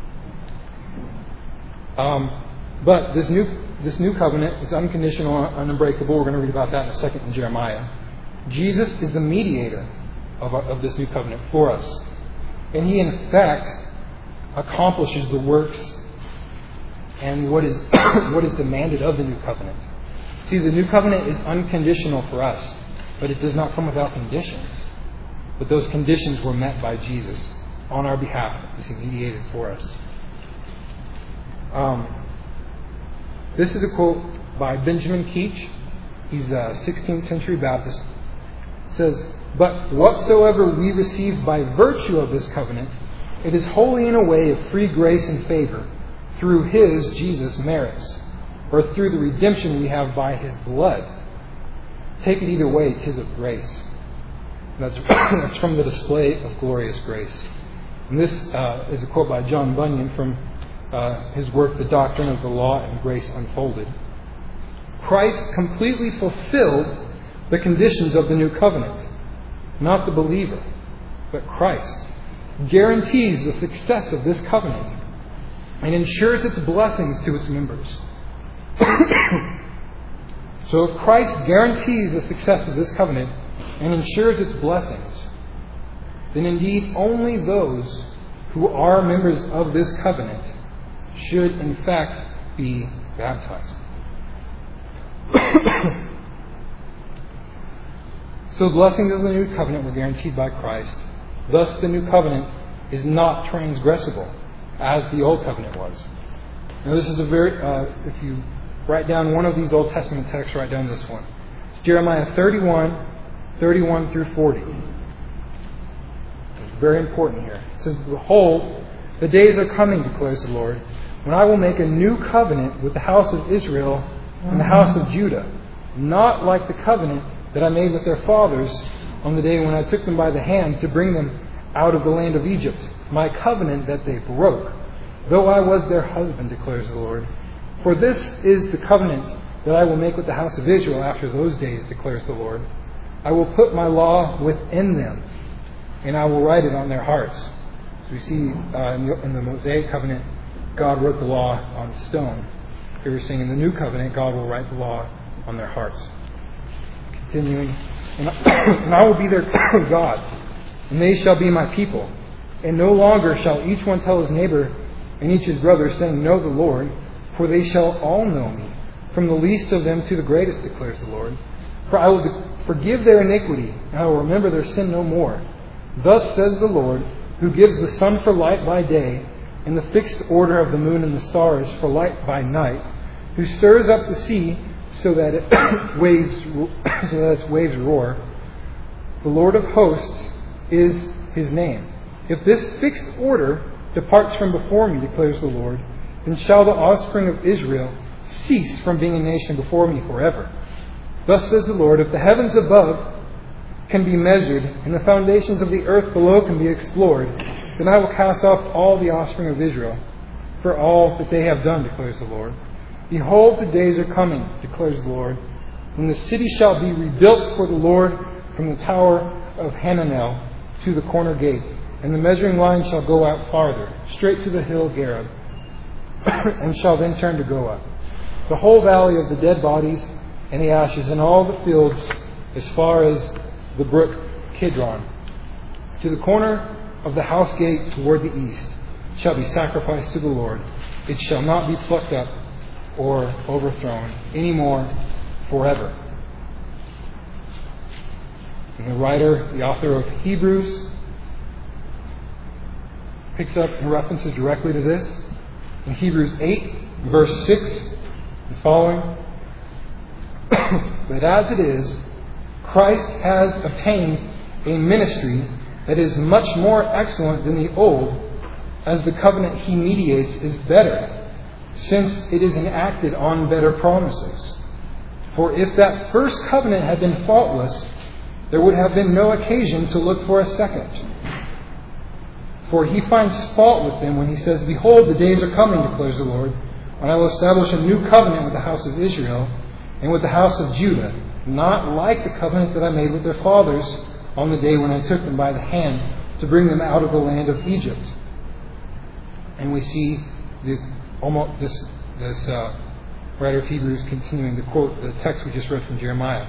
Um, but this new this new covenant is unconditional and unbreakable. We're going to read about that in a second in Jeremiah. Jesus is the mediator of, our, of this new covenant for us. And He, in fact, accomplishes the works and what is what is demanded of the new covenant. See, the new covenant is unconditional for us. but it does not come without conditions. But those conditions were met by Jesus on our behalf as He mediated for us. Um, this is a quote by Benjamin Keach. He's a sixteenth century Baptist. It says, "But whatsoever we receive by virtue of this covenant, it is wholly in a way of free grace and favor, through His, Jesus, merits, or through the redemption we have by His blood. Take it either way, 'tis of grace." That's, that's from the display of glorious grace. And this uh, is a quote by John Bunyan from uh, his work, The Doctrine of the Law and Grace Unfolded. Christ completely fulfilled the conditions of the new covenant. Not the believer, but Christ guarantees the success of this covenant and ensures its blessings to its members. So if Christ guarantees the success of this covenant and ensures its blessings, then indeed only those who are members of this covenant should in fact be baptized. So the blessings of the new covenant were guaranteed by Christ. Thus the new covenant is not transgressible as the old covenant was. Now this is a very, uh, if you write down one of these Old Testament texts, write down this one. It's Jeremiah thirty-one, thirty-one through forty. It's very important here. It says, "Behold, the days are coming, declares the Lord, when I will make a new covenant with the house of Israel and the house of Judah, not like the covenant that I made with their fathers on the day when I took them by the hand to bring them out of the land of Egypt, my covenant that they broke, though I was their husband, declares the Lord. For this is the covenant that I will make with the house of Israel after those days, declares the Lord. I will put my law within them, and I will write it on their hearts." So we see uh, in, the, in the Mosaic covenant, God wrote the law on stone. Here we're seeing in the new covenant, God will write the law on their hearts. Continuing, and I, and I will be their God, and they shall be my people. And no longer shall each one tell his neighbor and each his brother, saying, Know the Lord, for they shall all know me, from the least of them to the greatest, declares the Lord. For I will forgive their iniquity, and I will remember their sin no more. Thus says the Lord, who gives the sun for light by day, and the fixed order of the moon and the stars for light by night, who stirs up the sea so that it waves, so that its waves roar. The Lord of hosts is His name. If this fixed order departs from before me, declares the Lord, then shall the offspring of Israel cease from being a nation before me forever. Thus says the Lord, if the heavens above can be measured and the foundations of the earth below can be explored, then I will cast off all the offspring of Israel for all that they have done, declares the Lord. Behold, the days are coming, declares the Lord, when the city shall be rebuilt for the Lord from the tower of Hananel to the corner gate, and the measuring line shall go out farther, straight to the hill Gareb, and shall then turn to Goah. The whole valley of the dead bodies and the ashes, and all the fields as far as the brook Kidron, to the corner of the house gate toward the east, shall be sacrificed to the Lord. It shall not be plucked up or overthrown any more forever. And the writer, the author of Hebrews, picks up and references directly to this in Hebrews eight, verse six and following. But as it is, Christ has obtained a ministry that is much more excellent than the old, as the covenant He mediates is better, since it is enacted on better promises. For if that first covenant had been faultless, there would have been no occasion to look for a second. For He finds fault with them when He says, Behold, the days are coming, declares the Lord, when I will establish a new covenant with the house of Israel and with the house of Judah, not like the covenant that I made with their fathers on the day when I took them by the hand to bring them out of the land of Egypt. And we see the, almost this, this uh, writer of Hebrews continuing to quote the text we just read from Jeremiah.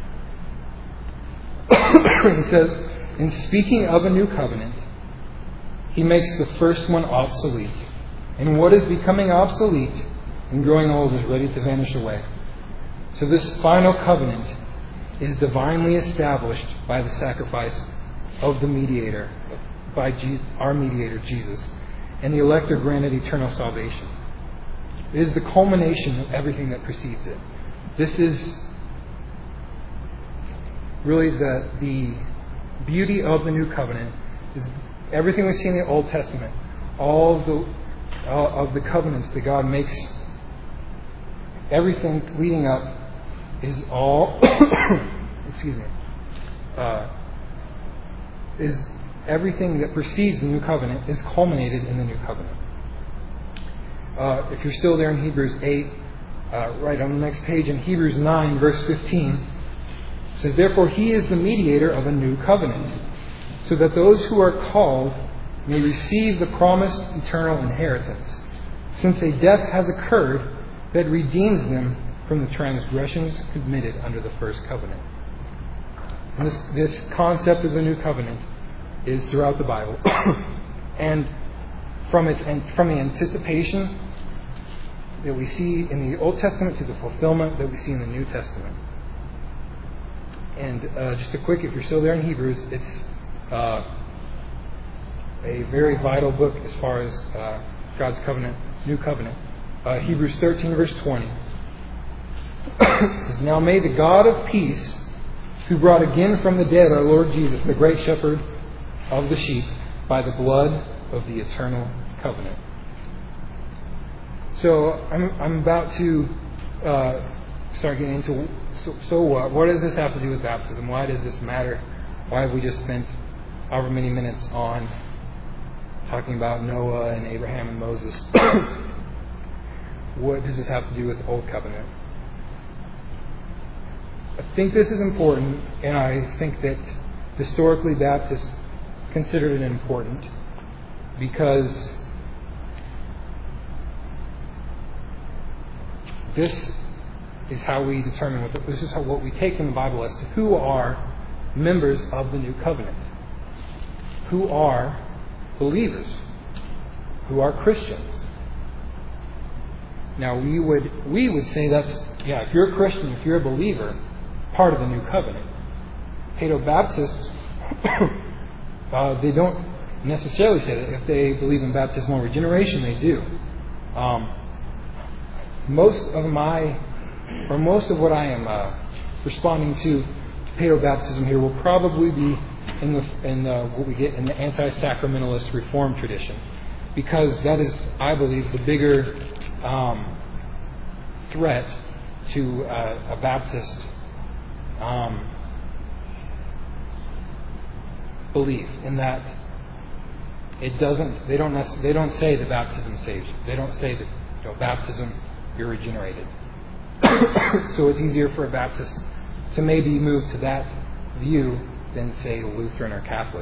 He says, in speaking of a new covenant, He makes the first one obsolete. And what is becoming obsolete and growing old is ready to vanish away. So this final covenant is divinely established by the sacrifice of the mediator, by Je- our mediator, Jesus, and the elect are granted eternal salvation. It is the culmination of everything that precedes it. This is really the, the beauty of the new covenant, is everything we see in the Old Testament, all of the, uh, of the covenants that God makes, everything leading up is all, excuse me, uh, is everything that precedes the new covenant is culminated in the new covenant. Uh, if you're still there in Hebrews eight, uh, right on the next page in Hebrews nine, verse fifteen, it says, "Therefore he is the mediator of a new covenant, so that those who are called may receive the promised eternal inheritance, since a death has occurred that redeems them from the transgressions committed under the first covenant." And this, this concept of the new covenant is throughout the Bible, and from its and from the anticipation that we see in the Old Testament to the fulfillment that we see in the New Testament. And uh, just a quick, if you're still there in Hebrews, it's uh, a very vital book as far as uh, God's covenant, new covenant. Uh, Hebrews thirteen, verse twenty. It says, "Now may the God of peace, who brought again from the dead our Lord Jesus, the great shepherd of the sheep, by the blood of the eternal covenant." So I'm, I'm about to uh, start getting into, so, so what? What does this have to do with baptism? Why does this matter? Why have we just spent however many minutes on talking about Noah and Abraham and Moses? What does this have to do with the Old Covenant? I think this is important, and I think that historically Baptists considered it important because this is how we determine what the, this is how, what we take from the Bible as to who are members of the new covenant, who are believers, who are Christians. Now we would we would say that's yeah if you're a Christian, if you're a believer, part of the new covenant. Paedobaptists uh, they don't necessarily say that. If they believe in baptismal regeneration, they do. Um, most of my, or most of what I am uh, responding to paedobaptism here will probably be in the in the, what we get in the anti-sacramentalist Reformed tradition, because that is, I believe, the bigger um, threat to uh, a Baptist um, belief, in that it doesn't. They don't. Necess- they don't say that baptism saves you. They don't say that, you know, baptism, you're regenerated. So it's easier for a Baptist to maybe move to that view than, say, Lutheran or Catholic.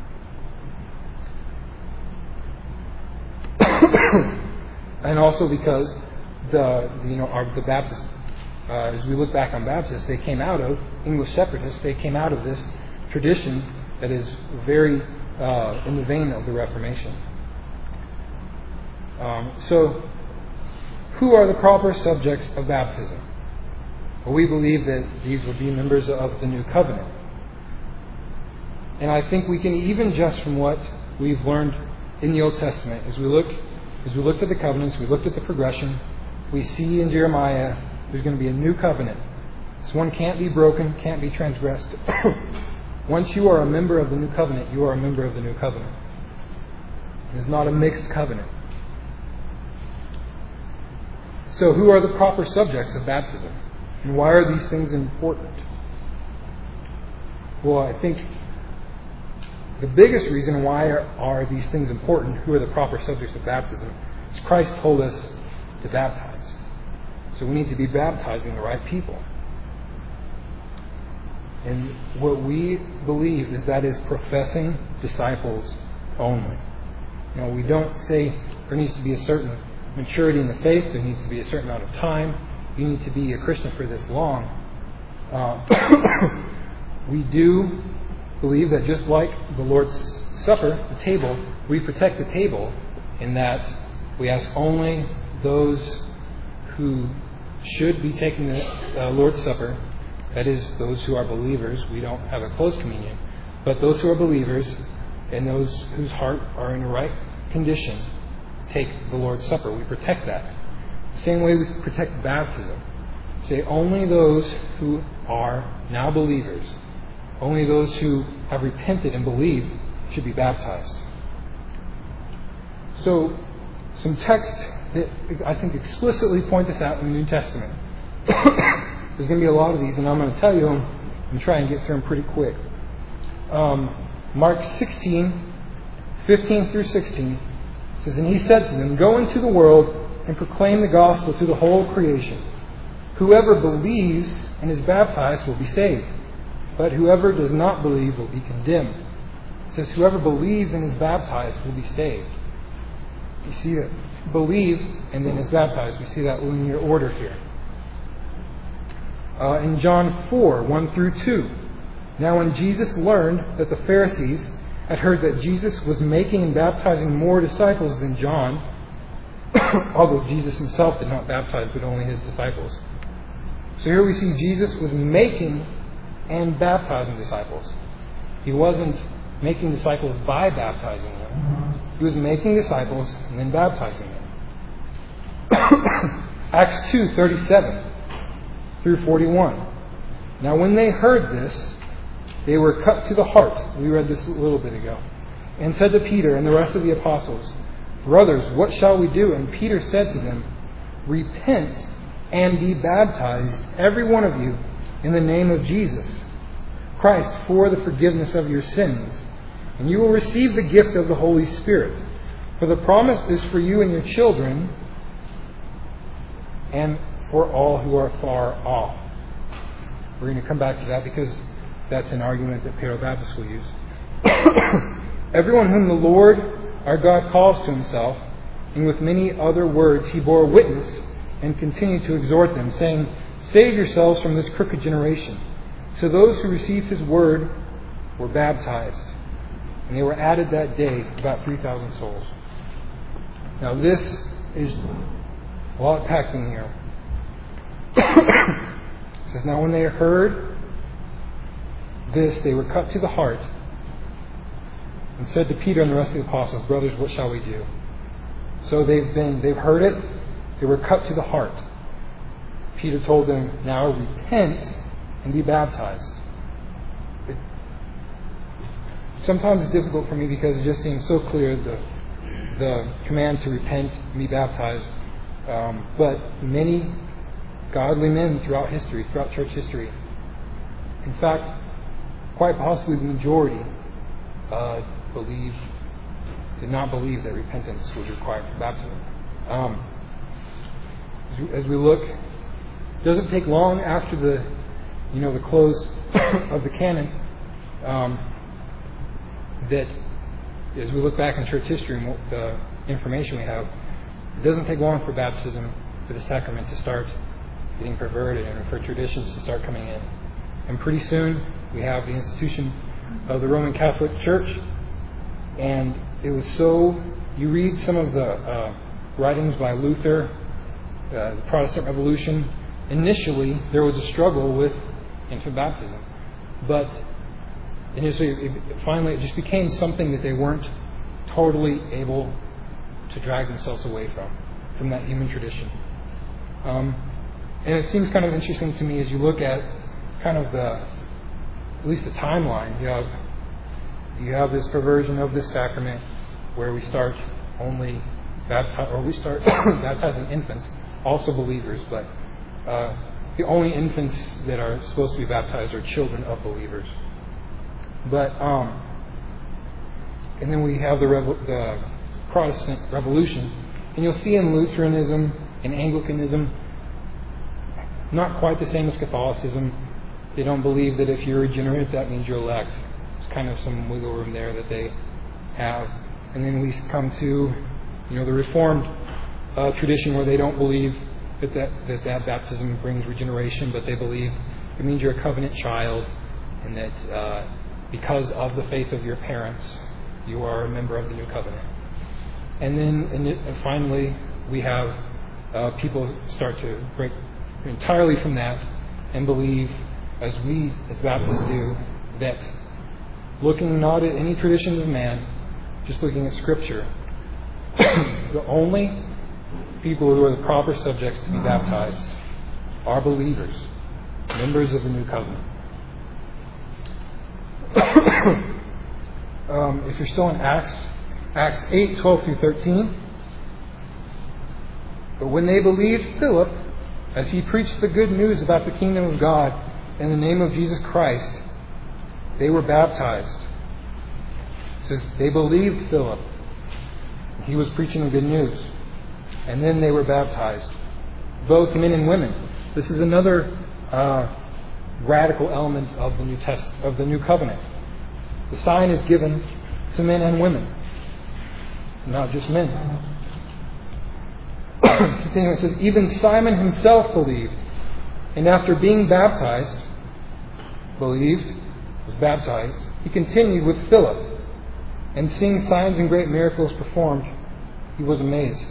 And also because the, the you know our, the Baptists, uh, as we look back on Baptists, they came out of English separatists. They came out of this tradition that is very uh, in the vein of the Reformation. Um, so, who are the proper subjects of baptism? Well, we believe that these would be members of the new covenant. And I think we can, even just from what we've learned in the Old Testament, as we look, as we looked at the covenants, we looked at the progression, we see in Jeremiah there's going to be a new covenant. This one can't be broken, can't be transgressed. Once you are a member of the new covenant, you are a member of the new covenant. It's not a mixed covenant. So who are the proper subjects of baptism? And why are these things important? Well, I think the biggest reason why are, are these things important, who are the proper subjects of baptism, is Christ told us to baptize. So we need to be baptizing the right people. And what we believe is that is professing disciples only. You know, we don't say there needs to be a certain maturity in the faith, there needs to be a certain amount of time, you need to be a Christian for this long. Uh, we do believe that just like the Lord's Supper, the table, we protect the table in that we ask only those who should be taking the uh, Lord's Supper That is, those who are believers. We don't have a close communion. But those who are believers and those whose heart are in the right condition take the Lord's Supper. We protect that. The same way we protect baptism. Say only those who are now believers, only those who have repented and believed should be baptized. So, some texts that I think explicitly point this out in the New Testament. There's going to be a lot of these, and I'm going to tell you them and try and get through them pretty quick. Um, Mark sixteen, fifteen through sixteen says, "And he said to them, 'Go into the world and proclaim the gospel to the whole creation. Whoever believes and is baptized will be saved, but whoever does not believe will be condemned.'" It says, "Whoever believes and is baptized will be saved." You see that believe and then is baptized. We see that linear order here. Uh, in John four, one through two. "Now when Jesus learned that the Pharisees had heard that Jesus was making and baptizing more disciples than John," although Jesus himself did not baptize, but only his disciples. So here we see Jesus was making and baptizing disciples. He wasn't making disciples by baptizing them. He was making disciples and then baptizing them. Acts two, thirty-seven through forty-one. "Now when they heard this, they were cut to the heart." We read this a little bit ago. "And said to Peter and the rest of the apostles, 'Brothers, what shall we do?' And Peter said to them, 'Repent and be baptized, every one of you, in the name of Jesus Christ for the forgiveness of your sins, and you will receive the gift of the Holy Spirit. For the promise is for you and your children, and for all who are far off.'" We're going to come back to that because that's an argument that Paro Baptists will use. "Everyone whom the Lord our God calls to himself," and with many other words he bore witness and continued to exhort them, saying, "Save yourselves from this crooked generation." So those who received his word were baptized, and they were added that day about three thousand souls. Now this is a lot packed in here. It says, "Now when they heard this, they were cut to the heart, and said to Peter and the rest of the apostles, 'Brothers, what shall we do?'" So they've been, they've heard it. They were cut to the heart. Peter told them, "Now repent and be baptized." It, sometimes it's difficult for me because it just seems so clear, the the command to repent and be baptized. Um, but many godly men throughout history, throughout church history, in fact, quite possibly the majority, uh, believe, did not believe that repentance was required for baptism. Um, as, we, as we look, it doesn't take long after the, you know, the close of the canon, um, that as we look back in church history and the information we have, it doesn't take long for baptism, for the sacrament to start getting perverted and for traditions to start coming in. And pretty soon we have the institution of the Roman Catholic Church. And it was so, you read some of the uh, writings by Luther, uh, the Protestant Revolution. Initially, there was a struggle with infant baptism. But initially, it, finally, it just became something that they weren't totally able to drag themselves away from, from that human tradition. Um, and it seems kind of interesting to me as you look at kind of the, at least the timeline. You have, you have this perversion of this sacrament where we start only baptize, or we start baptizing infants, also believers, but uh, the only infants that are supposed to be baptized are children of believers. But um, and then we have the, revo- the Protestant Revolution, and you'll see in Lutheranism and Anglicanism, not quite the same as Catholicism. They don't believe that if you're regenerate, that means you're elect. There's kind of some wiggle room there that they have. And then we come to, you know, the Reformed uh, tradition where they don't believe that that, that that baptism brings regeneration, but they believe it means you're a covenant child, and that uh, because of the faith of your parents, you are a member of the new covenant. And then and it, and finally, we have uh, people start to break entirely from that and believe as we as Baptists do, that looking not at any tradition of man, just looking at Scripture, the only people who are the proper subjects to be baptized are believers, members of the new covenant. um, if you're still in Acts, Acts eight, twelve through thirteen. But when they believed Philip, as he preached the good news about the kingdom of God in the name of Jesus Christ, they were baptized. It says they believed Philip. He was preaching the good news. And then they were baptized. Both men and women. This is another uh, radical element of the New Test of the New Covenant. The sign is given to men and women, not just men. Continuing, it says, even Simon himself believed, and after being baptized, believed, was baptized, he continued with Philip, and seeing signs and great miracles performed, he was amazed.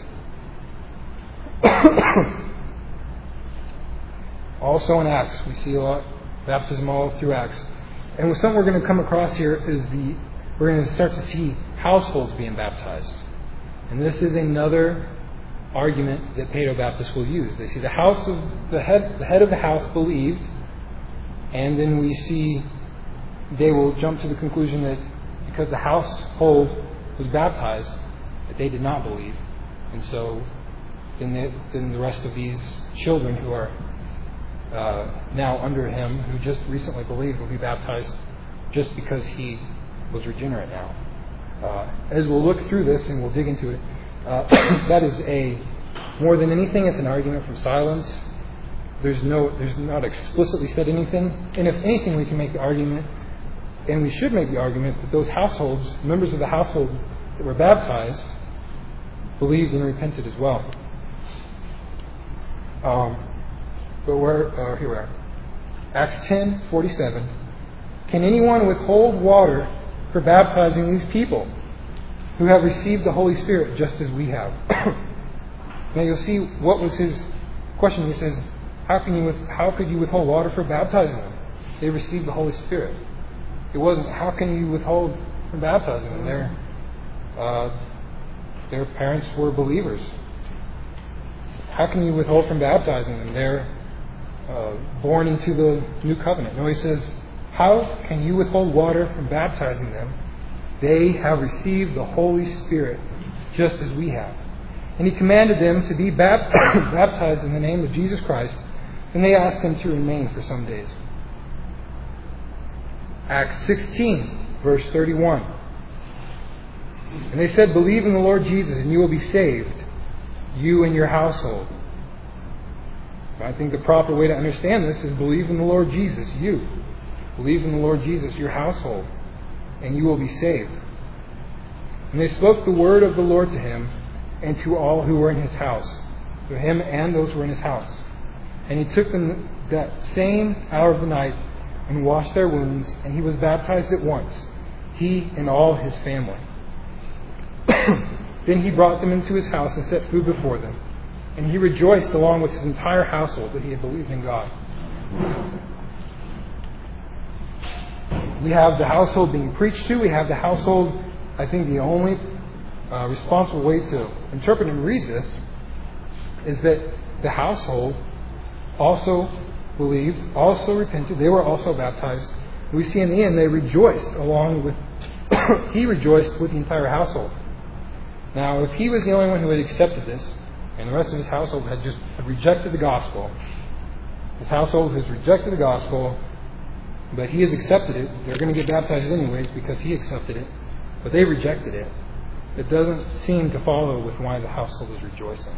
Also in Acts, we see a lot baptism all through Acts. And with something we're going to come across here is the we're going to start to see households being baptized. And this is another argument that Paedo-Baptists will use. They see the house of the head the head of the house believed, and then we see they will jump to the conclusion that because the household was baptized, that they did not believe. And so then the, then the rest of these children who are uh, now under him, who just recently believed, will be baptized just because he was regenerate now. Uh, as we'll look through this and we'll dig into it, uh, that is a, more than anything, it's an argument from silence. There's no, there's not explicitly said anything. And if anything, we can make the argument, and we should make the argument, that those households, members of the household that were baptized, believed and repented as well. Um, but where, uh, here we are. Acts ten forty-seven. Can anyone withhold water for baptizing these people who have received the Holy Spirit just as we have? Now you'll see what was his question. He says, how can you with, how could you withhold water for baptizing them? They received the Holy Spirit. It wasn't, how can you withhold from baptizing them? Their, uh, their parents were believers. How can you withhold from baptizing them? They're uh, born into the new covenant. No, he says, how can you withhold water from baptizing them? They have received the Holy Spirit just as we have. And he commanded them to be baptized in the name of Jesus Christ, and they asked him to remain for some days. Acts sixteen, verse thirty-one. And they said, believe in the Lord Jesus, and you will be saved, you and your household. I think the proper way to understand this is believe in the Lord Jesus, you. Believe in the Lord Jesus, your household, and you will be saved. And they spoke the word of the Lord to him and to all who were in his house, to him and those who were in his house. And he took them that same hour of the night and washed their wounds, and he was baptized at once, he and all his family. Then he brought them into his house and set food before them. And he rejoiced along with his entire household that he had believed in God. We have the household being preached to. We have the household, I think the only uh, responsible way to interpret and read this is that the household also believed, also repented. They were also baptized. We see in the end they rejoiced along with, he rejoiced with the entire household. Now, if he was the only one who had accepted this, and the rest of his household had just rejected the gospel, his household has rejected the gospel, but he has accepted it. They're going to get baptized anyways because he accepted it, but they rejected it. It doesn't seem to follow with why the household is rejoicing.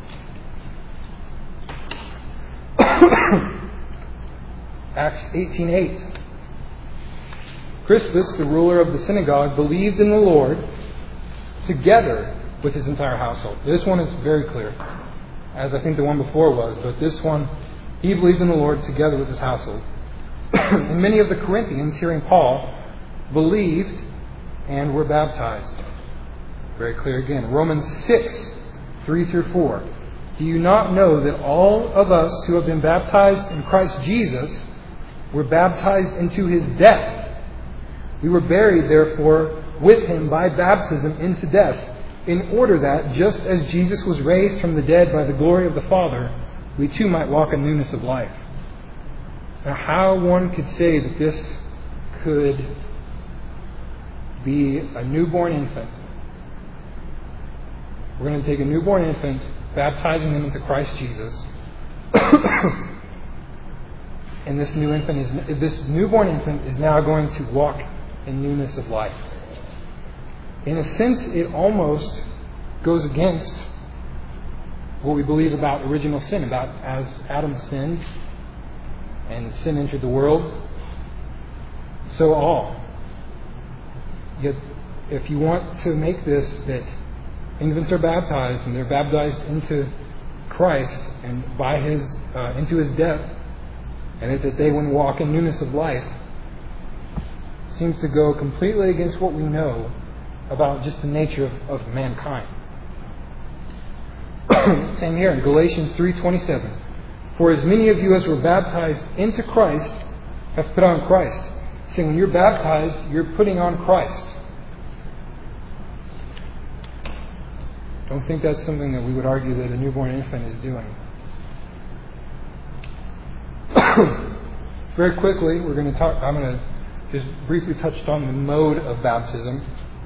Acts eighteen eight. Crispus, the ruler of the synagogue, believed in the Lord together with his entire household. This one is very clear, as I think the one before was, but this one, he believed in the Lord together with his household. And many of the Corinthians, hearing Paul, believed and were baptized. Very clear again. Romans six, three through four. Do you not know that all of us who have been baptized in Christ Jesus were baptized into his death. We were buried, therefore, with him by baptism into death, in order that, just as Jesus was raised from the dead by the glory of the Father, we too might walk in newness of life. Now, how one could say that this could be a newborn infant. We're going to take a newborn infant, baptizing them into Christ Jesus. And this new infant is this newborn infant is now going to walk in newness of life. In a sense, it almost goes against what we believe about original sin, about as Adam sinned and sin entered the world, so all. Yet, if you want to make this that infants are baptized and they're baptized into Christ and by his uh, into his death, and that they would walk in newness of life, seems to go completely against what we know about just the nature of, of mankind. Same here in Galatians three twenty-seven. For as many of you as were baptized into Christ have put on Christ. So when you're baptized, you're putting on Christ. Don't think that's something that we would argue that a newborn infant is doing. Very quickly, we're going to talk. I'm going to just briefly touch on the mode of baptism.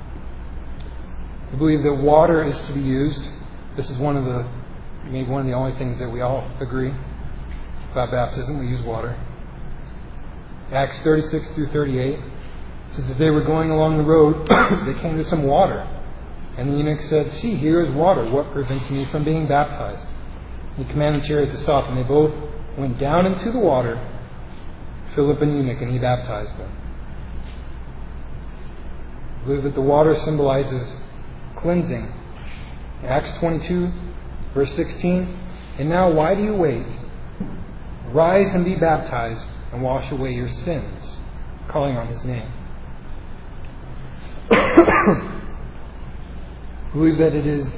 We believe that water is to be used. This is one of the maybe one of the only things that we all agree about baptism. We use water. Acts thirty-six through thirty-eight says, as they were going along the road, they came to some water. And the eunuch said, see, here is water. What prevents me from being baptized? He commanded the chariot to stop, and they both went down into the water, Philip and eunuch, and he baptized them. I believe that the water symbolizes cleansing. Acts twenty-two, verse sixteen, and now why do you wait? Rise and be baptized and wash away your sins, calling on his name. I believe that it is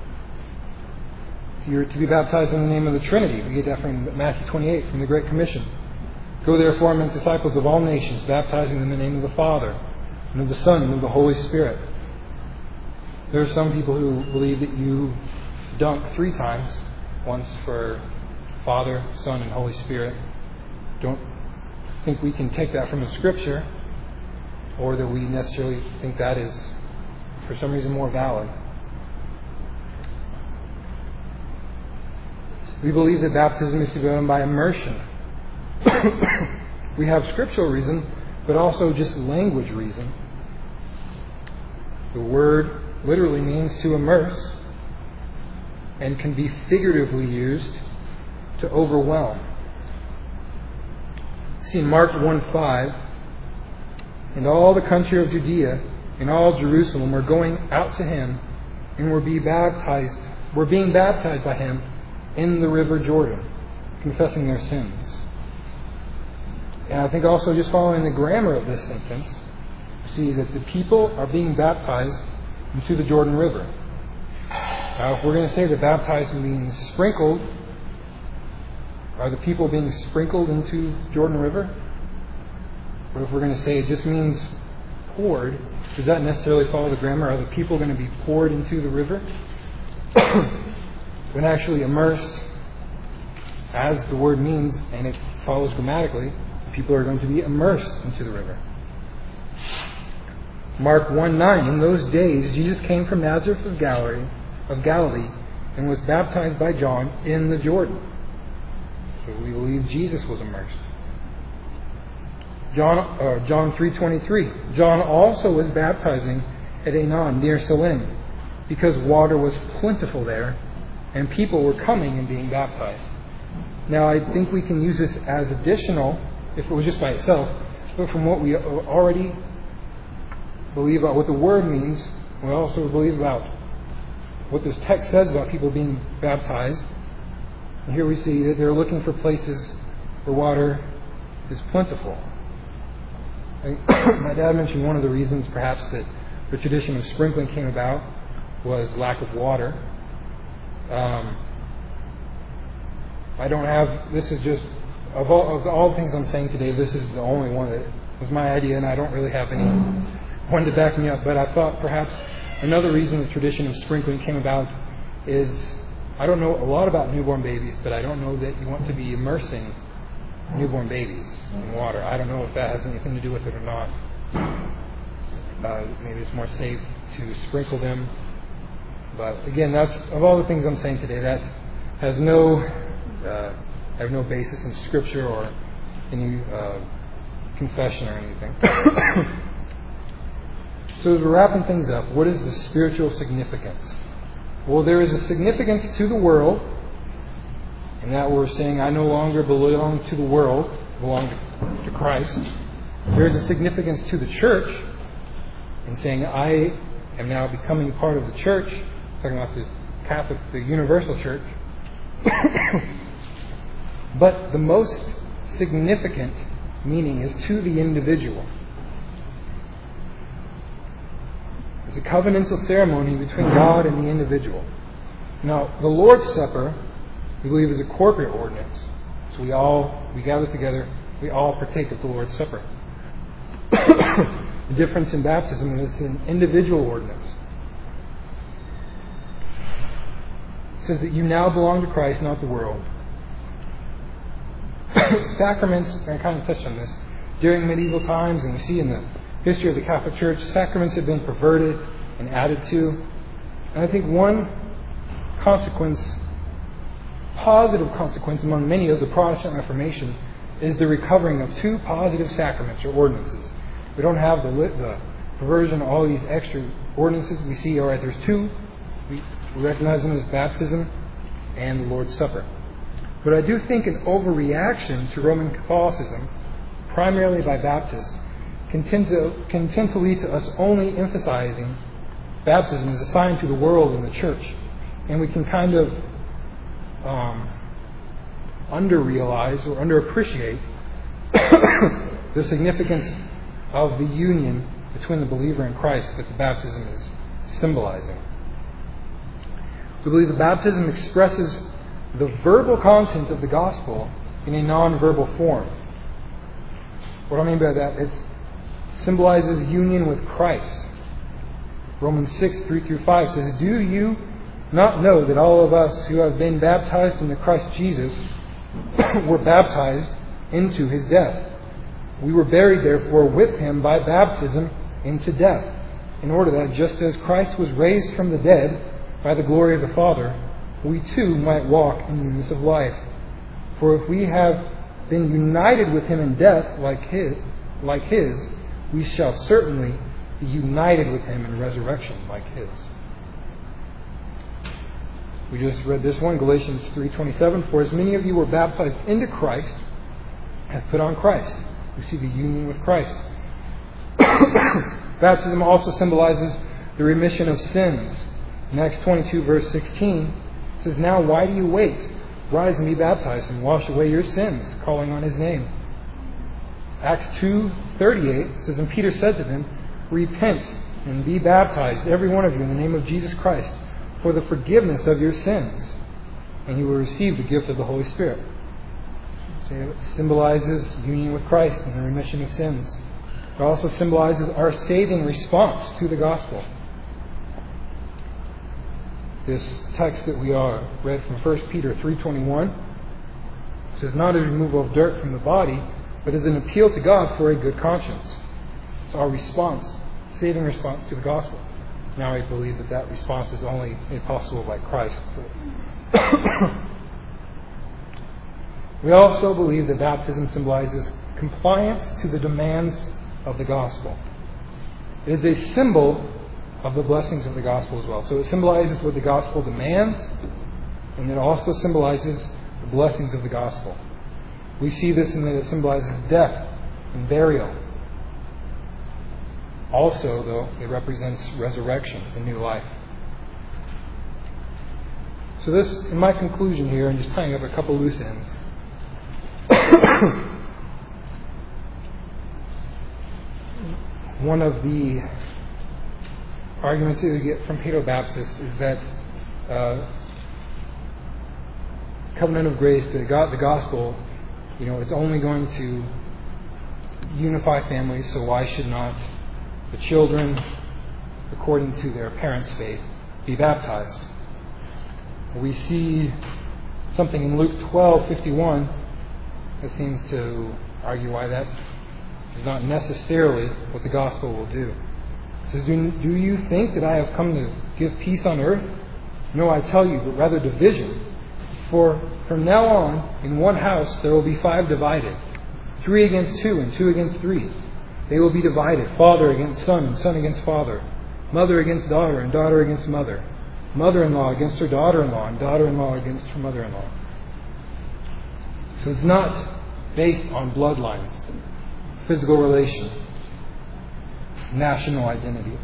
you're to be baptized in the name of the Trinity. We get that from Matthew twenty-eight, from the Great Commission. Go therefore and make disciples of all nations, baptizing them in the name of the Father, and of the Son, and of the Holy Spirit. There are some people who believe that you dunk three times, once for Father, Son, and Holy Spirit. Don't think we can take that from the Scripture, or that we necessarily think that is, for some reason, more valid. We believe that baptism is to be done by immersion. We have scriptural reason, but also just language reason. The word literally means to immerse and can be figuratively used to overwhelm. See in Mark one five, and all the country of Judea and all Jerusalem were going out to him and were be baptized, were being baptized by him in the river Jordan, confessing their sins. And I think also just following the grammar of this sentence, see that the people are being baptized into the Jordan River. Now, if we're going to say that baptized means sprinkled, are the people being sprinkled into Jordan River? Or if we're going to say it just means poured, does that necessarily follow the grammar? Are the people going to be poured into the river? When actually immersed, as the word means, and it follows grammatically, people are going to be immersed into the river. Mark one nine, in those days Jesus came from Nazareth of Galilee, of Galilee and was baptized by John in the Jordan. So we believe Jesus was immersed. John uh, John three twenty-three, John also was baptizing at Aenon near Salim, because water was plentiful there, and people were coming and being baptized. Now, I think we can use this as additional, if it was just by itself, but from what we already believe about what the word means, we also believe about what this text says about people being baptized. And here we see that they're looking for places where water is plentiful. My dad mentioned one of the reasons perhaps that the tradition of sprinkling came about was lack of water. Um, I don't have, this is just of all, of all the things I'm saying today, this is the only one that was my idea, and I don't really have any one to back me up. But I thought perhaps another reason the tradition of sprinkling came about is, I don't know a lot about newborn babies, but I don't know that you want to be immersing newborn babies in water. I don't know if that has anything to do with it or not. Uh, maybe it's more safe to sprinkle them. But again, that's, of all the things I'm saying today, that has no, uh, have no basis in Scripture or any uh, confession or anything. So as we're wrapping things up, what is the spiritual significance? Well, there is a significance to the world, in that we're saying, I no longer belong to the world, belong to, to Christ. There is a significance to the church, in saying, I am now becoming part of the church, talking about the Catholic, the universal church. But the most significant meaning is to the individual. It's a covenantal ceremony between God and the individual. Now, the Lord's Supper, we believe, is a corporate ordinance. So we all, we gather together, we all partake of the Lord's Supper. The difference in baptism is it's an individual ordinance. It says that you now belong to Christ, not the world. Sacraments, I kind of touched on this, during medieval times, and we see in the history of the Catholic Church, sacraments have been perverted and added to. And I think one consequence, positive consequence among many of the Protestant Reformation, is the recovering of two positive sacraments or ordinances. We don't have the, the perversion of all these extra ordinances. We see, all right, there's two. We recognize them as baptism and the Lord's Supper. But I do think an overreaction to Roman Catholicism, primarily by Baptists, can tend to, can tend to lead to us only emphasizing baptism as a sign to the world and the church. And we can kind of um, under-realize or under-appreciate the significance of the union between the believer and Christ that the baptism is symbolizing. We believe the baptism expresses the verbal content of the gospel in a non-verbal form. What I mean by that, it symbolizes union with Christ. Romans six, three through five says, do you not know that all of us who have been baptized into Christ Jesus were baptized into His death? We were buried, therefore, with Him by baptism into death, in order that just as Christ was raised from the dead by the glory of the Father, we too might walk in newness of life. For if we have been united with Him in death like His, like His, we shall certainly be united with Him in resurrection like His. We just read this one, Galatians three twenty-seven. For as many of you were baptized into Christ, have put on Christ. We see the union with Christ. Baptism also symbolizes the remission of sins. In Acts twenty-two, verse sixteen, it says, now why do you wait? Rise and be baptized and wash away your sins, calling on His name. Acts two thirty-eight says, and Peter said to them, repent and be baptized, every one of you, in the name of Jesus Christ, for the forgiveness of your sins, and you will receive the gift of the Holy Spirit. So it symbolizes union with Christ and the remission of sins. It also symbolizes our saving response to the gospel. This text that we are read from First Peter three twenty-one says, not a removal of dirt from the body, but as an appeal to God for a good conscience. It's our response, saving response to the gospel. Now I believe that that response is only made possible by Christ. We also believe that baptism symbolizes compliance to the demands of the gospel. It is a symbol of the blessings of the gospel as well. So it symbolizes what the gospel demands, and it also symbolizes the blessings of the gospel. We see this in that it symbolizes death and burial. Also, though, it represents resurrection and new life. So this, in my conclusion here, and just tying up a couple loose ends, one of the arguments that we get from Paedo-Baptists is that uh, covenant of grace, that God, the gospel, you know, it's only going to unify families, so why should not the children, according to their parents' faith, be baptized? We see something in Luke twelve fifty-one that seems to argue why that is not necessarily what the gospel will do. It says, do, do you think that I have come to give peace on earth? No, I tell you, but rather division. For from now on, in one house there will be five divided, three against two and two against three. They will be divided, father against son and son against father, mother against daughter and daughter against mother, mother-in-law against her daughter-in-law and daughter-in-law against her mother-in-law. So it's not based on bloodlines, physical relation, national identity.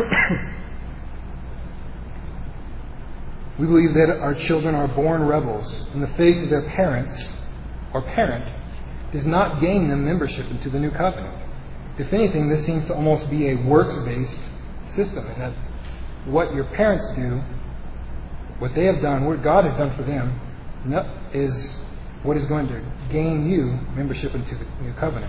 We believe that our children are born rebels, and the faith of their parents or parent does not gain them membership into the new covenant. If anything, this seems to almost be a works-based system, in that what your parents do, what they have done, what God has done for them, is what is going to gain you membership into the new covenant.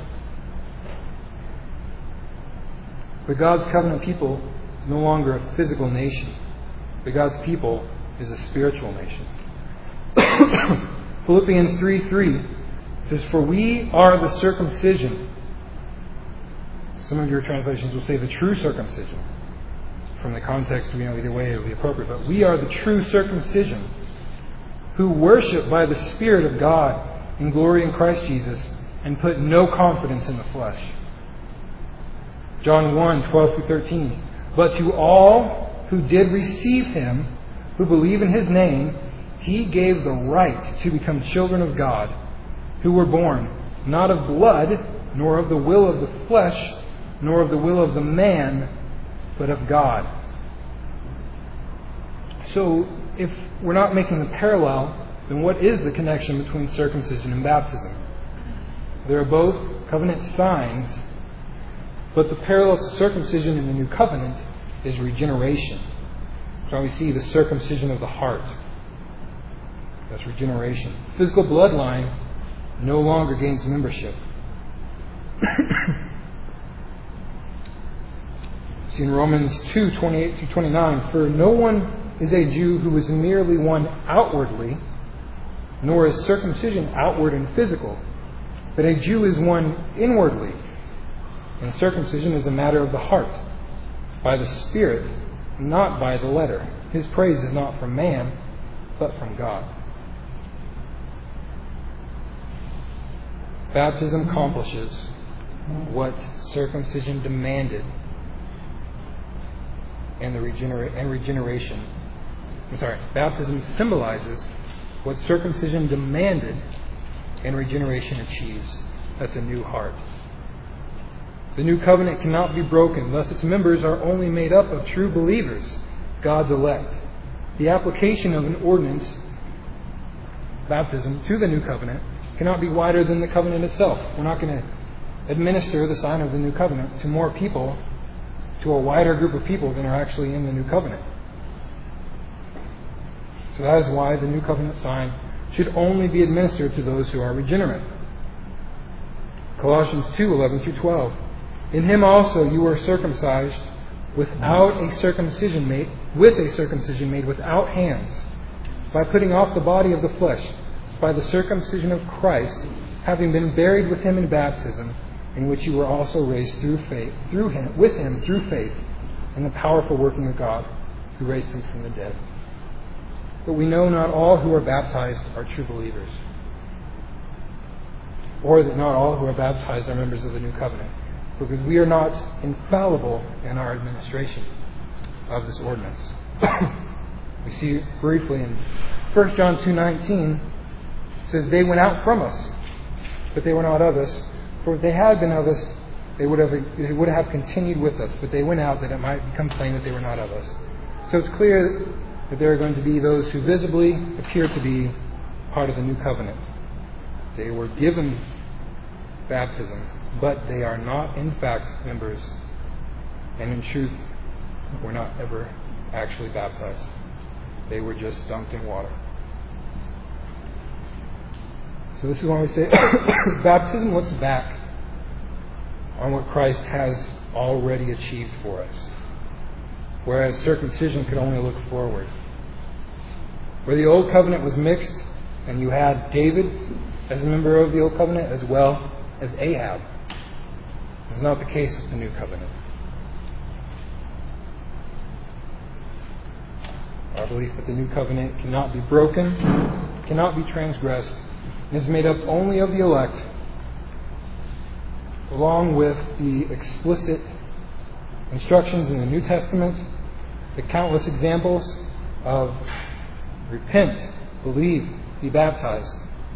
But God's covenant people is no longer a physical nation, but God's people is a spiritual nation. Philippians three three says, "For we are the circumcision." Some of your translations will say the true circumcision. From the context, we know either way it will be appropriate. But we are the true circumcision, who worship by the Spirit of God in glory in Christ Jesus, and put no confidence in the flesh. John one twelve through thirteen. "But to all who did receive Him, who believe in His name, He gave the right to become children of God, who were born not of blood, nor of the will of the flesh, nor of the will of the man, but of God." So, if we're not making the parallel, then what is the connection between circumcision and baptism? They are both covenant signs, but the parallel to circumcision in the new covenant is regeneration. So we see the circumcision of the heart. That's regeneration. Physical bloodline no longer gains membership. See in Romans two twenty-eight through twenty-nine, "For no one is a Jew who is merely one outwardly, nor is circumcision outward and physical, but a Jew is one inwardly, and circumcision is a matter of the heart, by the Spirit, not by the letter. His praise is not from man, but from God." Baptism accomplishes what circumcision demanded, and the regenera- and regeneration. I'm sorry, baptism symbolizes what circumcision demanded and regeneration achieves. That's a new heart. The new covenant cannot be broken, thus its members are only made up of true believers, God's elect. The application of an ordinance, baptism, to the new covenant cannot be wider than the covenant itself. We're not going to administer the sign of the new covenant to more people, to a wider group of people than are actually in the new covenant. So that is why the new covenant sign should only be administered to those who are regenerate. Colossians two eleven through twelve. "In Him also you were circumcised without a circumcision made with a circumcision made without hands, by putting off the body of the flesh, by the circumcision of Christ, having been buried with Him in baptism, in which you were also raised through faith, through Him, with Him through faith, in the powerful working of God, who raised Him from the dead." But we know not all who are baptized are true believers, or that not all who are baptized are members of the new covenant, because we are not infallible in our administration of this ordinance. We see briefly in First John two nineteen, it says, "They went out from us, but they were not of us. For if they had been of us, they would have they would have continued with us. But they went out that it might become plain that they were not of us." So it's clear that there are going to be those who visibly appear to be part of the new covenant. They were given baptism, but they are not in fact members, and in truth were not ever actually baptized. They were just dunked in water. So this is why we say baptism looks back on what Christ has already achieved for us, whereas circumcision could only look forward. Where the Old Covenant was mixed, and you had David as a member of the Old Covenant as well as Ahab, it's not the case with the New Covenant. Our belief that the New Covenant cannot be broken, cannot be transgressed, and is made up only of the elect, along with the explicit instructions in the New Testament, the countless examples of repent, believe, be baptized.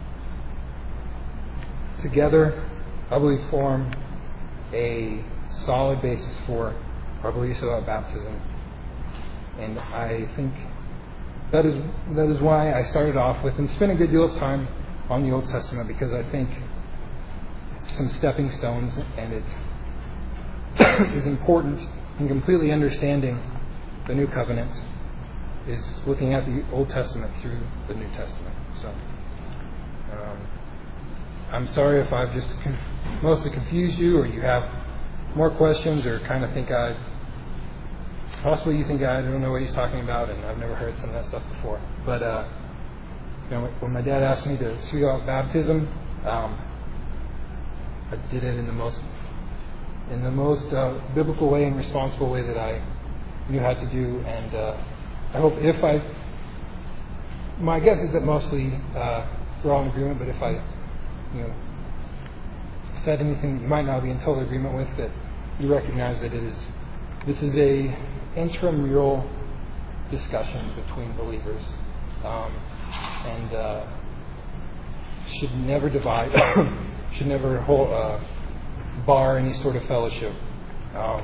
Together, I believe, form a solid basis for our beliefs about baptism. And I think that is that is why I started off with and spent a good deal of time on the Old Testament, because I think it's some stepping stones, and it is important in completely understanding the New Covenant is looking at the Old Testament through the New Testament. So um, I'm sorry if I've just con- mostly confused you, or you have more questions, or kind of think I possibly you think I don't know what he's talking about, and I've never heard some of that stuff before. But uh, you know, when my dad asked me to speak about baptism, um, I did it in the most in the most uh, biblical way and responsible way that I knew how to do, and uh, I hope if I, my guess is that mostly uh, we're all in agreement, but if I, you know, said anything you might not be in total agreement with, that you recognize that it is, this is a intramural discussion between believers, um, and uh, should never divide, should never hold, uh, bar any sort of fellowship. Um,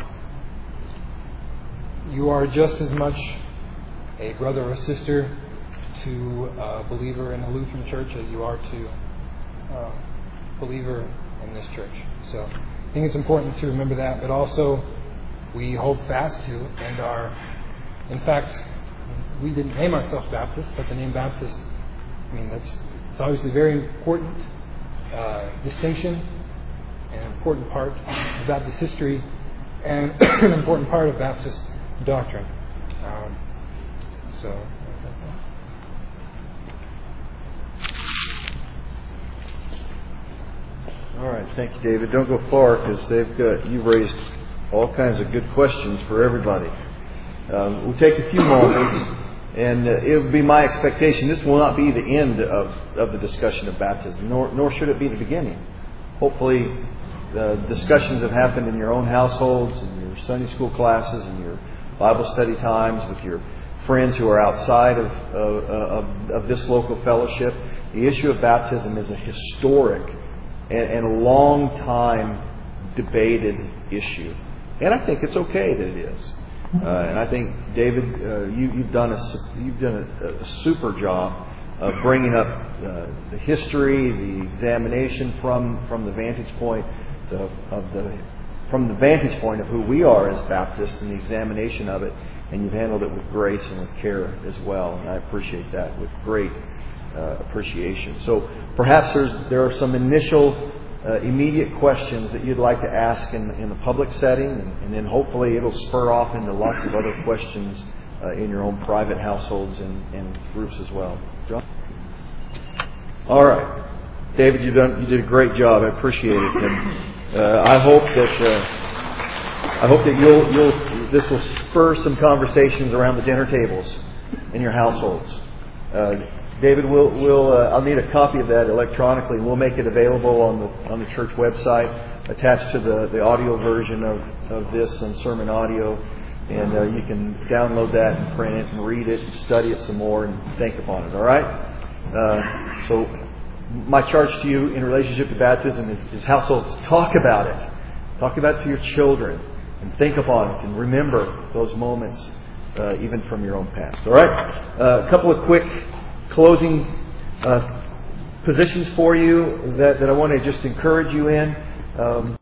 you are just as much a brother or sister to a believer in a Lutheran church as you are to a believer in this church. So I think it's important to remember that, but also we hold fast to and are, in fact, we didn't name ourselves Baptists, but the name Baptist, I mean, that's it's obviously a very important uh, distinction, an important part of Baptist history, and an important part of Baptist doctrine. Um, So, all right, thank you, David. Don't go far, because they've got you've raised all kinds of good questions for everybody. Um, we'll take a few moments, and uh, it will be my expectation this will not be the end of, of the discussion of baptism, nor nor should it be the beginning. Hopefully, the discussions have happened in your own households, in your Sunday school classes, in your Bible study times, with your friends who are outside of, of, of, of this local fellowship. The issue of baptism is a historic and, and a long time debated issue. And I think it's okay that it is. Uh, and I think, David, uh, you, you've done a you've done a, a super job of bringing up uh, the history, the examination from from the vantage point of, of the from the vantage point of who we are as Baptists, and the examination of it. And you've handled it with grace and with care as well. And I appreciate that with great uh, appreciation. So perhaps there's, there are some initial uh, immediate questions that you'd like to ask in, in the public setting. And, and then hopefully it'll spur off into lots of other questions uh, in your own private households and, and groups as well. John? All right. David, you done you did a great job. I appreciate it. And uh, I hope that... Uh, I hope that you'll, you'll, this will spur some conversations around the dinner tables in your households. Uh, David, we'll, we'll, uh, I'll need a copy of that electronically. We'll make it available on the on the church website, attached to the, the audio version of, of this and sermon audio. And uh, you can download that and print it and read it and study it some more and think upon it. All right? Uh, so my charge to you in relationship to baptism is, is households. Talk about it. Talk about it to your children. And think upon it and remember those moments, uh, even from your own past. All right? Uh, a couple of quick closing uh, positions for you that, that I want to just encourage you in. Um,